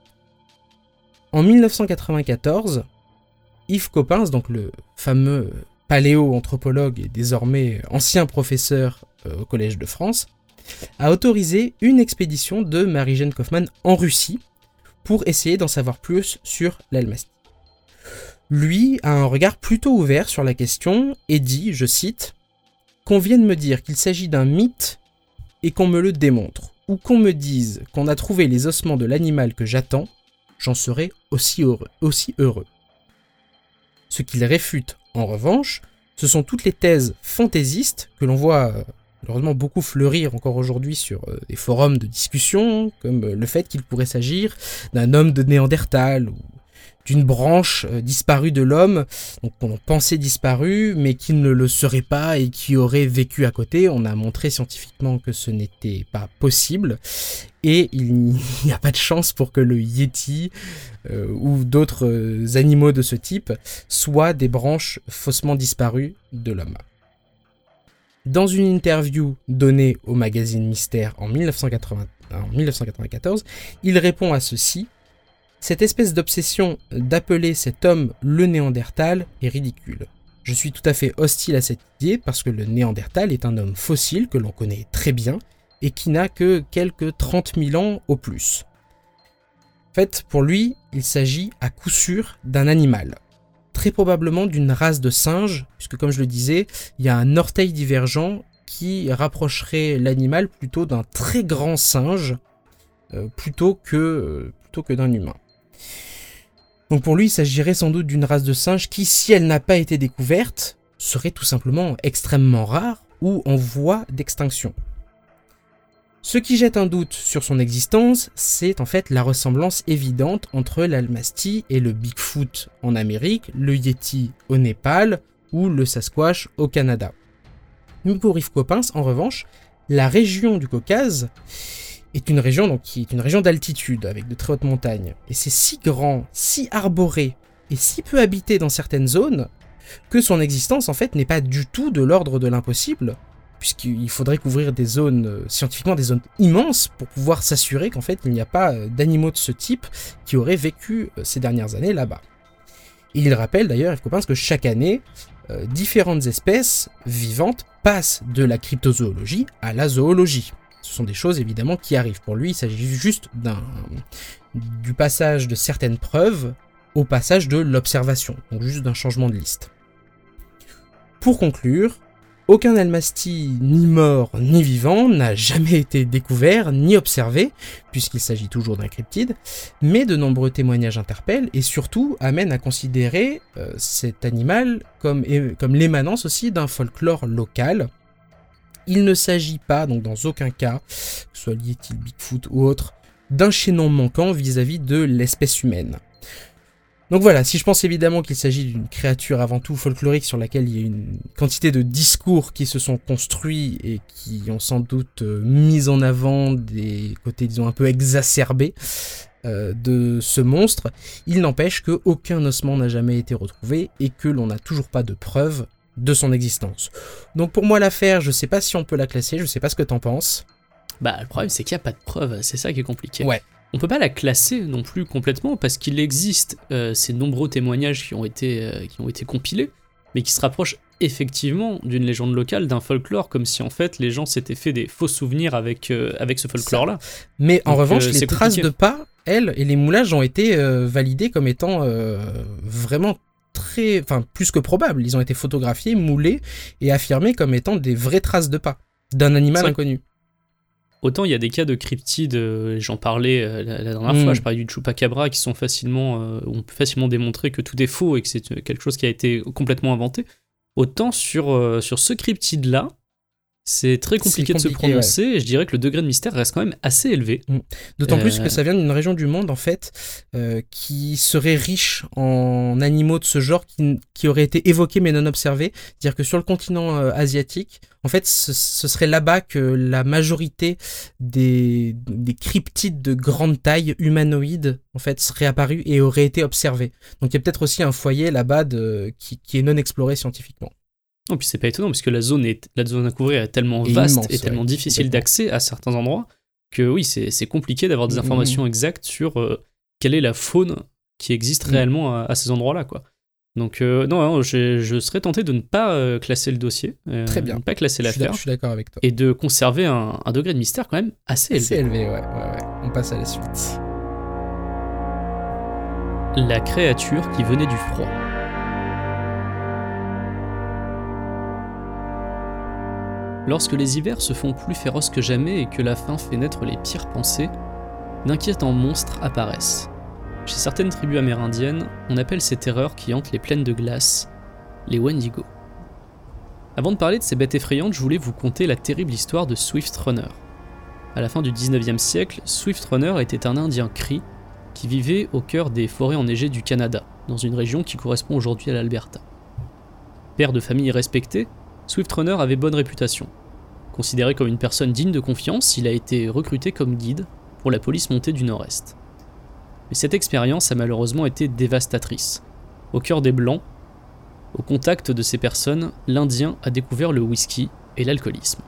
En 1994, Yves Coppens, donc le fameux paléo-anthropologue et désormais ancien professeur au Collège de France, a autorisé une expédition de Marie-Jeanne Kaufmann en Russie pour essayer d'en savoir plus sur l'Almastie. Lui a un regard plutôt ouvert sur la question et dit, je cite, « Qu'on vienne me dire qu'il s'agit d'un mythe et qu'on me le démontre, ou qu'on me dise qu'on a trouvé les ossements de l'animal que j'attends, j'en serai aussi heureux. Ce qu'il réfute, en revanche, ce sont toutes les thèses fantaisistes que l'on voit malheureusement beaucoup fleurir encore aujourd'hui sur des forums de discussion, comme le fait qu'il pourrait s'agir d'un homme de Néandertal ou d'une branche disparue de l'homme, donc qu'on pensait disparue, mais qui ne le serait pas et qui aurait vécu à côté. On a montré scientifiquement que ce n'était pas possible, et il n'y a pas de chance pour que le Yéti ou d'autres animaux de ce type soient des branches faussement disparues de l'homme. Dans une interview donnée au magazine Mystère en 1994, il répond à ceci: cette espèce d'obsession d'appeler cet homme le Néandertal est ridicule. Je suis tout à fait hostile à cette idée parce que le Néandertal est un homme fossile que l'on connaît très bien et qui n'a que quelques 30 000 ans au plus. En fait, pour lui, il s'agit à coup sûr d'un animal. Très probablement d'une race de singes, puisque comme je le disais, il y a un orteil divergent qui rapprocherait l'animal plutôt d'un très grand singe plutôt que d'un humain. Donc pour lui, il s'agirait sans doute d'une race de singes qui, si elle n'a pas été découverte, serait tout simplement extrêmement rare ou en voie d'extinction. Ce qui jette un doute sur son existence, c'est en fait la ressemblance évidente entre l'Almasty et le Bigfoot en Amérique, le Yéti au Népal ou le Sasquatch au Canada. Mais pour Yves Coppens, en revanche, la région du Caucase est une région qui est une région d'altitude avec de très hautes montagnes. Et c'est si grand, si arboré et si peu habité dans certaines zones que son existence en fait n'est pas du tout de l'ordre de l'impossible, puisqu'il faudrait couvrir des zones, scientifiquement des zones immenses pour pouvoir s'assurer qu'en fait il n'y a pas d'animaux de ce type qui auraient vécu ces dernières années là-bas. Et il rappelle d'ailleurs, Yves Coppens, que chaque année, différentes espèces vivantes passent de la cryptozoologie à la zoologie. Ce sont des choses évidemment qui arrivent. Pour lui, il s'agit juste du passage de certaines preuves au passage de l'observation, donc juste d'un changement de liste. Pour conclure, aucun Almasty ni mort ni vivant n'a jamais été découvert ni observé, puisqu'il s'agit toujours d'un cryptide, mais de nombreux témoignages interpellent et surtout amènent à considérer cet animal comme l'émanence aussi d'un folklore local. Il ne s'agit pas, donc dans aucun cas, que ce soit le Yéti, le Bigfoot ou autre, d'un chaînon manquant vis-à-vis de l'espèce humaine. Donc voilà, si je pense évidemment qu'il s'agit d'une créature avant tout folklorique sur laquelle il y a une quantité de discours qui se sont construits et qui ont sans doute mis en avant des côtés, disons, un peu exacerbés de ce monstre, il n'empêche qu'aucun ossement n'a jamais été retrouvé et que l'on n'a toujours pas de preuves de son existence. Donc pour moi l'affaire, je sais pas si on peut la classer, je sais pas ce que t'en penses. Bah le problème c'est qu'il n'y a pas de preuves, c'est ça qui est compliqué. Ouais. On peut pas la classer non plus complètement parce qu'il existe ces nombreux témoignages qui ont été compilés, mais qui se rapprochent effectivement d'une légende locale, d'un folklore, comme si en fait les gens s'étaient fait des faux souvenirs avec ce folklore-là. Mais en revanche, les c'est traces compliqué. de pas, elles, et les moulages ont été validés comme étant vraiment plus que probables. Ils ont été photographiés, moulés et affirmés comme étant des vraies traces de pas d'un animal inconnu. Autant il y a des cas de cryptides, j'en parlais la dernière fois, je parlais du chupacabra, qui sont on peut facilement démontrer que tout est faux et que c'est quelque chose qui a été complètement inventé. Autant sur ce cryptide-là, c'est très compliqué de se prononcer, et je dirais que le degré de mystère reste quand même assez élevé. D'autant plus que ça vient d'une région du monde, en fait, qui serait riche en animaux de ce genre qui auraient été évoqués mais non observés. C'est-à-dire que sur le continent asiatique, en fait, ce serait là-bas que la majorité des cryptides de grande taille humanoïdes, en fait, seraient apparus et auraient été observés. Donc il y a peut-être aussi un foyer là-bas qui est non exploré scientifiquement. Non, puis c'est pas étonnant, parce que la zone à couvrir est tellement vaste immense, et tellement difficile d'accès à certains endroits que oui, c'est compliqué d'avoir des informations exactes sur quelle est la faune qui existe réellement à ces endroits-là, quoi. Donc non, je serais tenté de ne pas classer le dossier, très bien. De ne pas classer l'affaire. Je suis d'accord avec toi. Et de conserver un degré de mystère quand même assez élevé. C'est élevé, ouais. On passe à la suite. La créature qui venait du froid. Lorsque les hivers se font plus féroces que jamais et que la faim fait naître les pires pensées, d'inquiétants monstres apparaissent. Chez certaines tribus amérindiennes, on appelle ces terreurs qui hantent les plaines de glace les Wendigo. Avant de parler de ces bêtes effrayantes, je voulais vous conter la terrible histoire de Swift Runner. À la fin du 19e siècle, Swift Runner était un Indien Cree qui vivait au cœur des forêts enneigées du Canada, dans une région qui correspond aujourd'hui à l'Alberta. Père de famille respecté, Swift Runner avait bonne réputation. Considéré comme une personne digne de confiance, il a été recruté comme guide pour la police montée du Nord-Est. Mais cette expérience a malheureusement été dévastatrice. Au cœur des Blancs, au contact de ces personnes, l'Indien a découvert le whisky et l'alcoolisme.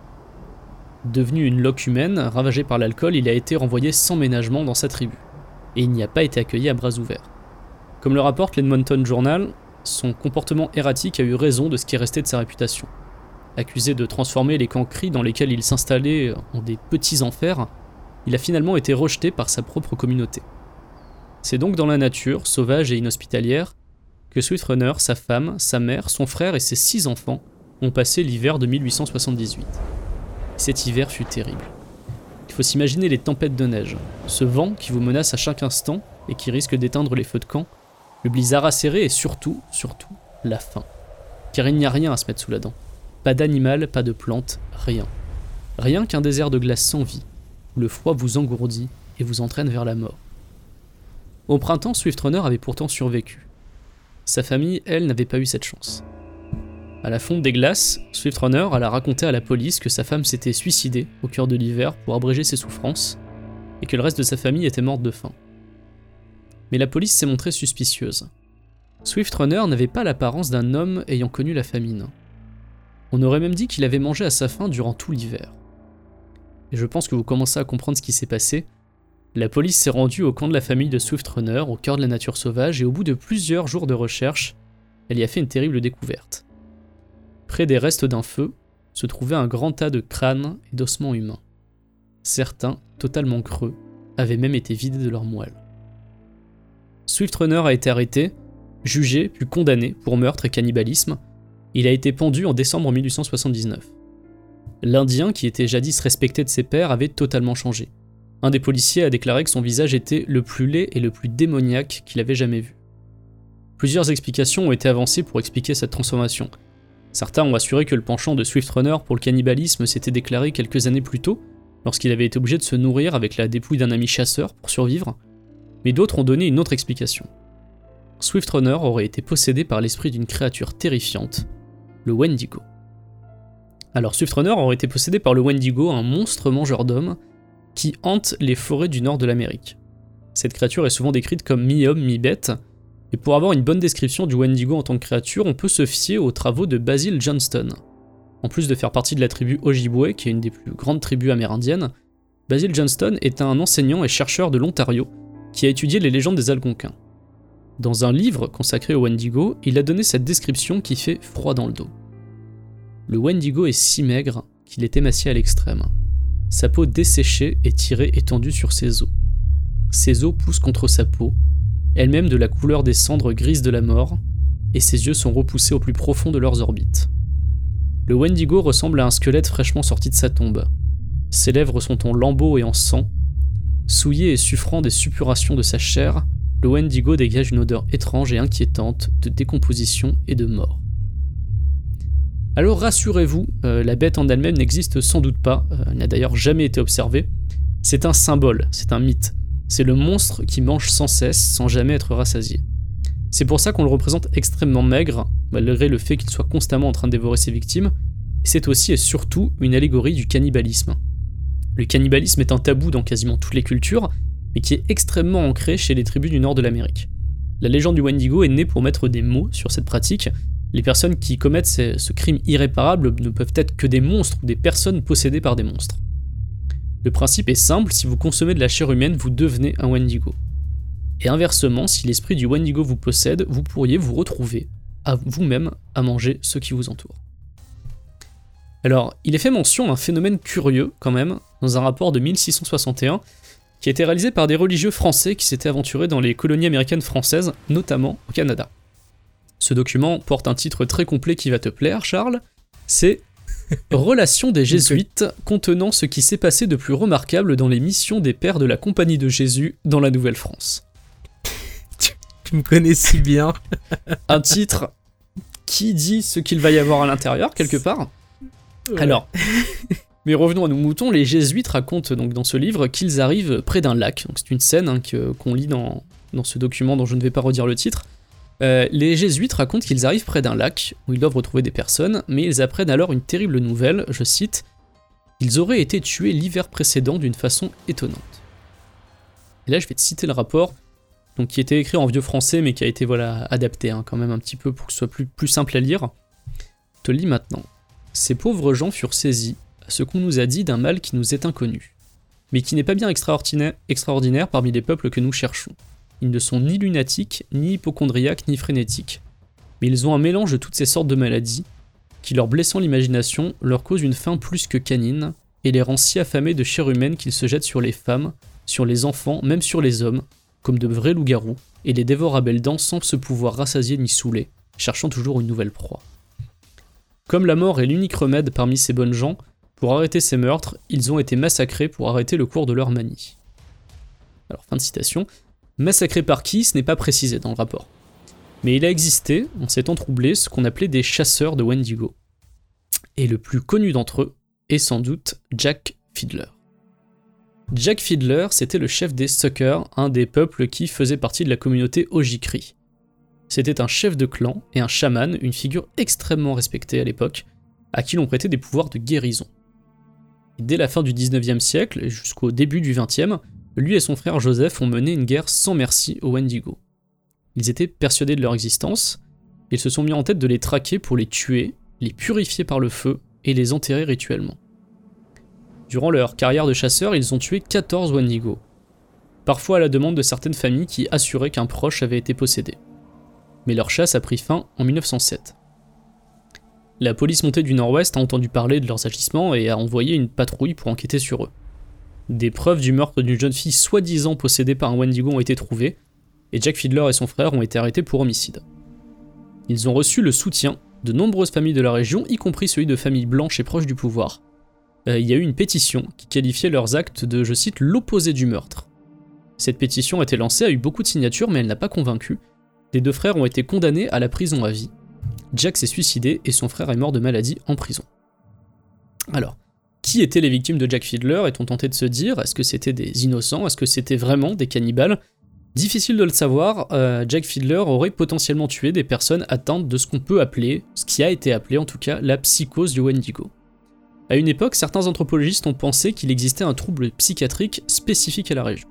Devenu une loque humaine, ravagé par l'alcool, il a été renvoyé sans ménagement dans sa tribu. Et il n'y a pas été accueilli à bras ouverts. Comme le rapporte l'Edmonton Journal, son comportement erratique a eu raison de ce qui est resté de sa réputation. Accusé de transformer les camps Cree dans lesquels il s'installait en des petits enfers, il a finalement été rejeté par sa propre communauté. C'est donc dans la nature, sauvage et inhospitalière, que Swift Runner, sa femme, sa mère, son frère et ses 6 enfants ont passé l'hiver de 1878. Cet hiver fut terrible. Il faut s'imaginer les tempêtes de neige, ce vent qui vous menace à chaque instant et qui risque d'éteindre les feux de camp, le blizzard acéré et surtout, la faim. Car il n'y a rien à se mettre sous la dent. Pas d'animal, pas de plante, rien. Rien qu'un désert de glace sans vie, où le froid vous engourdit et vous entraîne vers la mort. Au printemps, Swift Runner avait pourtant survécu. Sa famille, elle, n'avait pas eu cette chance. À la fonte des glaces, Swift Runner alla raconter à la police que sa femme s'était suicidée au cœur de l'hiver pour abréger ses souffrances et que le reste de sa famille était morte de faim. Mais la police s'est montrée suspicieuse. Swift Runner n'avait pas l'apparence d'un homme ayant connu la famine. On aurait même dit qu'il avait mangé à sa faim durant tout l'hiver. Et je pense que vous commencez à comprendre ce qui s'est passé. La police s'est rendue au camp de la famille de Swift Runner, au cœur de la nature sauvage, et au bout de plusieurs jours de recherche, elle y a fait une terrible découverte. Près des restes d'un feu, se trouvait un grand tas de crânes et d'ossements humains. Certains, totalement creux, avaient même été vidés de leurs moelle. Swift Runner a été arrêté, jugé puis condamné pour meurtre et cannibalisme. Il a été pendu en décembre 1879. L'Indien, qui était jadis respecté de ses pairs, avait totalement changé. Un des policiers a déclaré que son visage était le plus laid et le plus démoniaque qu'il avait jamais vu. Plusieurs explications ont été avancées pour expliquer cette transformation. Certains ont assuré que le penchant de Swift Runner pour le cannibalisme s'était déclaré quelques années plus tôt, lorsqu'il avait été obligé de se nourrir avec la dépouille d'un ami chasseur pour survivre, mais d'autres ont donné une autre explication. Swift Runner aurait été possédé par l'esprit d'une créature terrifiante, le Wendigo. Alors Swift Runner aurait été possédé par le Wendigo, un monstre mangeur d'hommes, qui hante les forêts du nord de l'Amérique. Cette créature est souvent décrite comme mi-homme, mi-bête, et pour avoir une bonne description du Wendigo en tant que créature, on peut se fier aux travaux de Basil Johnston. En plus de faire partie de la tribu Ojibwe, qui est une des plus grandes tribus amérindiennes, Basil Johnston est un enseignant et chercheur de l'Ontario qui a étudié les légendes des Algonquins. Dans un livre consacré au Wendigo, il a donné cette description qui fait froid dans le dos. Le Wendigo est si maigre qu'il est émacié à l'extrême. Sa peau desséchée est tirée et tendue sur ses os. Ses os poussent contre sa peau, elle-même de la couleur des cendres grises de la mort, et ses yeux sont repoussés au plus profond de leurs orbites. Le Wendigo ressemble à un squelette fraîchement sorti de sa tombe. Ses lèvres sont en lambeaux et en sang. Souillé et suffrant des suppurations de sa chair, le Wendigo dégage une odeur étrange et inquiétante de décomposition et de mort. Alors rassurez-vous, la bête en elle-même n'existe sans doute pas, elle n'a d'ailleurs jamais été observée. C'est un symbole, c'est un mythe. C'est le monstre qui mange sans cesse, sans jamais être rassasié. C'est pour ça qu'on le représente extrêmement maigre, malgré le fait qu'il soit constamment en train de dévorer ses victimes, et c'est aussi et surtout une allégorie du cannibalisme. Le cannibalisme est un tabou dans quasiment toutes les cultures, mais qui est extrêmement ancré chez les tribus du nord de l'Amérique. La légende du Wendigo est née pour mettre des mots sur cette pratique. Les personnes qui commettent ce crime irréparable ne peuvent être que des monstres ou des personnes possédées par des monstres. Le principe est simple, si vous consommez de la chair humaine, vous devenez un Wendigo. Et inversement, si l'esprit du Wendigo vous possède, vous pourriez vous retrouver à vous-même à manger ceux qui vous entourent. Alors, il est fait mention d'un phénomène curieux, quand même, dans un rapport de 1661, qui a été réalisé par des religieux français qui s'étaient aventurés dans les colonies américaines françaises, notamment au Canada. Ce document porte un titre très complet qui va te plaire, Charles, c'est « Relations des Jésuites contenant ce qui s'est passé de plus remarquable dans les missions des pères de la Compagnie de Jésus dans la Nouvelle-France ». Tu me connais si bien. Un titre qui dit ce qu'il va y avoir à l'intérieur, quelque part. Ouais. Alors, mais revenons à nos moutons, les jésuites racontent donc dans ce livre qu'ils arrivent près d'un lac. Donc c'est une scène qu'on lit dans ce document dont je ne vais pas redire le titre. Les jésuites racontent qu'ils arrivent près d'un lac où ils doivent retrouver des personnes, mais ils apprennent alors une terrible nouvelle, je cite, « Ils auraient été tués l'hiver précédent d'une façon étonnante. » Et là je vais te citer le rapport, donc, qui était écrit en vieux français mais qui a été adapté quand même un petit peu pour que ce soit plus simple à lire. Je te le lis maintenant. « Ces pauvres gens furent saisis à ce qu'on nous a dit d'un mal qui nous est inconnu, mais qui n'est pas bien extraordinaire parmi les peuples que nous cherchons. Ils ne sont ni lunatiques, ni hypocondriaques, ni frénétiques, mais ils ont un mélange de toutes ces sortes de maladies qui, leur blessant l'imagination, leur causent une faim plus que canine et les rend si affamés de chair humaine qu'ils se jettent sur les femmes, sur les enfants, même sur les hommes, comme de vrais loups-garous, et les dévorent à belles dents sans se pouvoir rassasier ni saouler, cherchant toujours une nouvelle proie. Comme la mort est l'unique remède parmi ces bonnes gens, pour arrêter ces meurtres, ils ont été massacrés pour arrêter le cours de leur manie. » Alors, fin de citation. Massacrés par qui, ce n'est pas précisé dans le rapport. Mais il a existé, en ces temps troublés, ce qu'on appelait des chasseurs de Wendigo. Et le plus connu d'entre eux est sans doute Jack Fiddler. Jack Fiddler, c'était le chef des Suckers, un des peuples qui faisait partie de la communauté Ojikri. C'était un chef de clan et un chaman, une figure extrêmement respectée à l'époque, à qui l'on prêtait des pouvoirs de guérison. Et dès la fin du 19e siècle, jusqu'au début du 20e, lui et son frère Joseph ont mené une guerre sans merci aux Wendigo. Ils étaient persuadés de leur existence, et ils se sont mis en tête de les traquer pour les tuer, les purifier par le feu et les enterrer rituellement. Durant leur carrière de chasseurs, ils ont tué 14 Wendigo, parfois à la demande de certaines familles qui assuraient qu'un proche avait été possédé. Mais leur chasse a pris fin en 1907. La police montée du Nord-Ouest a entendu parler de leurs agissements et a envoyé une patrouille pour enquêter sur eux. Des preuves du meurtre d'une jeune fille soi-disant possédée par un Wendigo ont été trouvées, et Jack Fiddler et son frère ont été arrêtés pour homicide. Ils ont reçu le soutien de nombreuses familles de la région, y compris celui de familles blanches et proches du pouvoir. Il y a eu une pétition qui qualifiait leurs actes de, je cite, l'opposé du meurtre. Cette pétition a été lancée, a eu beaucoup de signatures, mais elle n'a pas convaincu. Les deux frères ont été condamnés à la prison à vie. Jack s'est suicidé et son frère est mort de maladie en prison. Alors, qui étaient les victimes de Jack Fiddler, est-on tenté de se dire? Est-ce que c'était des innocents? Est-ce que c'était vraiment des cannibales? Difficile de le savoir, Jack Fiddler aurait potentiellement tué des personnes atteintes de ce qu'on peut appeler, ce qui a été appelé en tout cas, la psychose du Wendigo. À une époque, certains anthropologistes ont pensé qu'il existait un trouble psychiatrique spécifique à la région.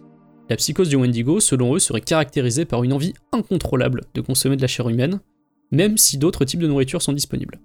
La psychose du Wendigo, selon eux, serait caractérisée par une envie incontrôlable de consommer de la chair humaine, même si d'autres types de nourriture sont disponibles.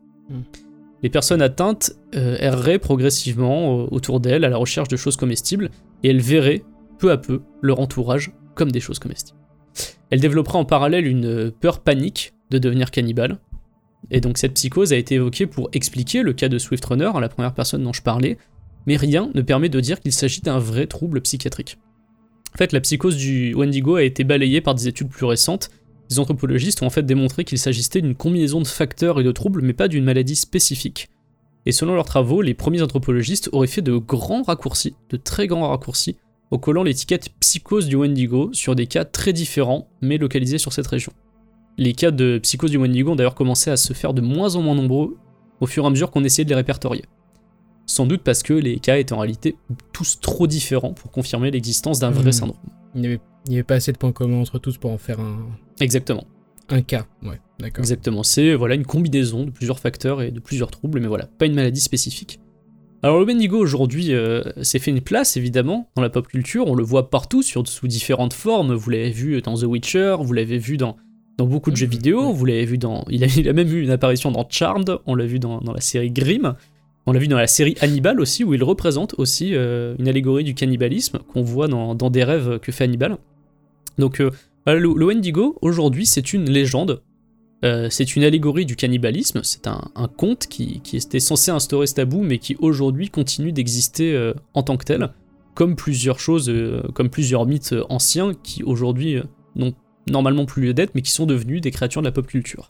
Les personnes atteintes erreraient progressivement autour d'elles à la recherche de choses comestibles, et elles verraient, peu à peu, leur entourage comme des choses comestibles. Elles développeraient en parallèle une peur panique de devenir cannibales, et donc cette psychose a été évoquée pour expliquer le cas de Swift Runner, la première personne dont je parlais, mais rien ne permet de dire qu'il s'agit d'un vrai trouble psychiatrique. En fait, la psychose du Wendigo a été balayée par des études plus récentes. Les anthropologistes ont en fait démontré qu'il s'agissait d'une combinaison de facteurs et de troubles, mais pas d'une maladie spécifique. Et selon leurs travaux, les premiers anthropologistes auraient fait de grands raccourcis, de très grands raccourcis, en collant l'étiquette psychose du Wendigo sur des cas très différents, mais localisés sur cette région. Les cas de psychose du Wendigo ont d'ailleurs commencé à se faire de moins en moins nombreux au fur et à mesure qu'on essayait de les répertorier. Sans doute parce que les cas étaient en réalité tous trop différents pour confirmer l'existence d'un vrai syndrome. Il n'y avait pas assez de points communs entre tous pour en faire un... Exactement. Un cas, ouais, d'accord. Exactement, c'est une combinaison de plusieurs facteurs et de plusieurs troubles, mais voilà, pas une maladie spécifique. Alors le Wendigo aujourd'hui s'est fait une place évidemment dans la pop culture, on le voit partout sous différentes formes, vous l'avez vu dans The Witcher, vous l'avez vu dans beaucoup de jeux vidéo, vous l'avez vu il a même eu une apparition dans Charmed, on l'a vu dans la série Grimm, on l'a vu dans la série Hannibal aussi, où il représente aussi une allégorie du cannibalisme qu'on voit dans des rêves que fait Hannibal. Donc le Wendigo aujourd'hui c'est une légende, c'est une allégorie du cannibalisme, c'est un conte qui était censé instaurer ce tabou, mais qui aujourd'hui continue d'exister en tant que tel, comme plusieurs choses, comme plusieurs mythes anciens qui aujourd'hui n'ont normalement plus lieu d'être, mais qui sont devenus des créatures de la pop culture.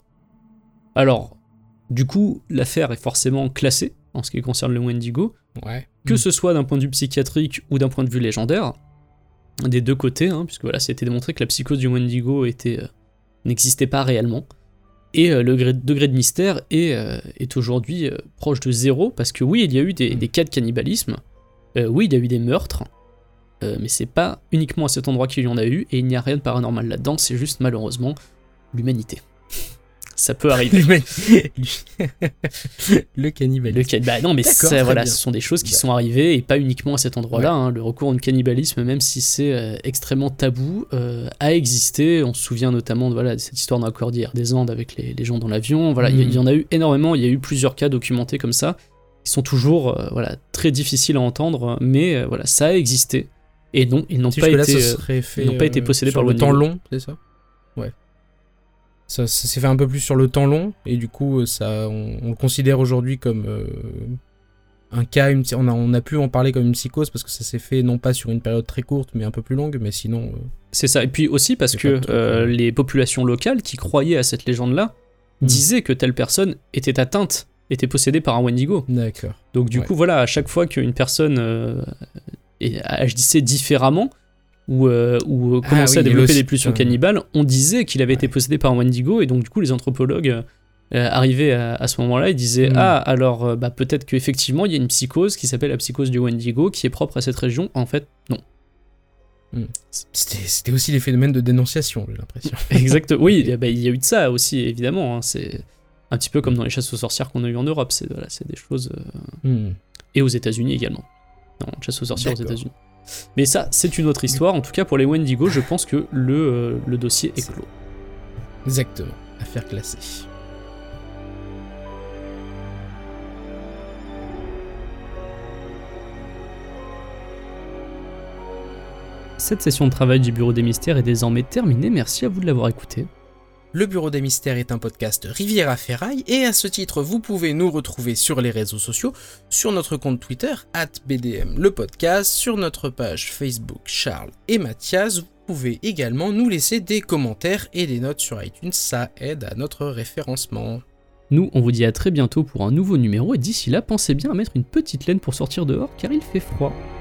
Alors, du coup, l'affaire est forcément classée en ce qui concerne le Wendigo, que ce soit d'un point de vue psychiatrique ou d'un point de vue légendaire, des deux côtés, puisque voilà, ça a été démontré que la psychose du Wendigo n'existait pas réellement. Et le degré de mystère est aujourd'hui proche de 0, parce que oui, il y a eu des cas de cannibalisme, oui, il y a eu des meurtres, mais c'est pas uniquement à cet endroit qu'il y en a eu, et il n'y a rien de paranormal là-dedans, c'est juste malheureusement l'humanité. Ça peut arriver. Le cannibalisme. Bah non, mais ça, voilà, bien. ce sont des choses qui sont arrivées, et pas uniquement à cet endroit-là. Hein. Le recours au cannibalisme, même si c'est extrêmement tabou, a existé. On se souvient notamment de cette histoire dans la cordillère des Andes avec les gens dans l'avion. Voilà, il y en a eu énormément. Il y a eu plusieurs cas documentés comme ça, qui sont toujours très difficiles à entendre, mais voilà, ça a existé. Et non, ils n'ont pas été possédés par le temps long, c'est ça? Ouais. Ça s'est fait un peu plus sur le temps long, et du coup, on le considère aujourd'hui comme un cas, on a pu en parler comme une psychose, parce que ça s'est fait non pas sur une période très courte, mais un peu plus longue, mais sinon... C'est ça, et puis aussi parce que les populations locales qui croyaient à cette légende-là disaient que telle personne était atteinte, était possédée par un Wendigo. D'accord. Donc du coup, voilà, à chaque fois qu'une personne agissait différemment, ou commençait à développer des pulsions cannibales, on disait qu'il avait été possédé par un Wendigo, et donc du coup les anthropologues arrivaient à ce moment-là et disaient alors peut-être qu'effectivement il y a une psychose qui s'appelle la psychose du Wendigo qui est propre à cette région. En fait, non. C'était aussi les phénomènes de dénonciation, j'ai l'impression. Exact, oui, il y a eu de ça aussi, évidemment, hein. C'est un petit peu comme dans les chasses aux sorcières qu'on a eu en Europe, c'est des choses... Et aux États-Unis également. Non, chasse aux sorcières aux États-Unis. Mais ça, c'est une autre histoire. En tout cas, pour les Wendigo, je pense que le dossier est clos. Exactement. Affaire classée. Cette session de travail du Bureau des Mystères est désormais terminée. Merci à vous de l'avoir écouté. Le Bureau des Mystères est un podcast Riviera Ferraille, et à ce titre, vous pouvez nous retrouver sur les réseaux sociaux, sur notre compte Twitter, @BDM le podcast, sur notre page Facebook Charles et Mathias. Vous pouvez également nous laisser des commentaires et des notes sur iTunes, ça aide à notre référencement. Nous, on vous dit à très bientôt pour un nouveau numéro, et d'ici là, pensez bien à mettre une petite laine pour sortir dehors, car il fait froid.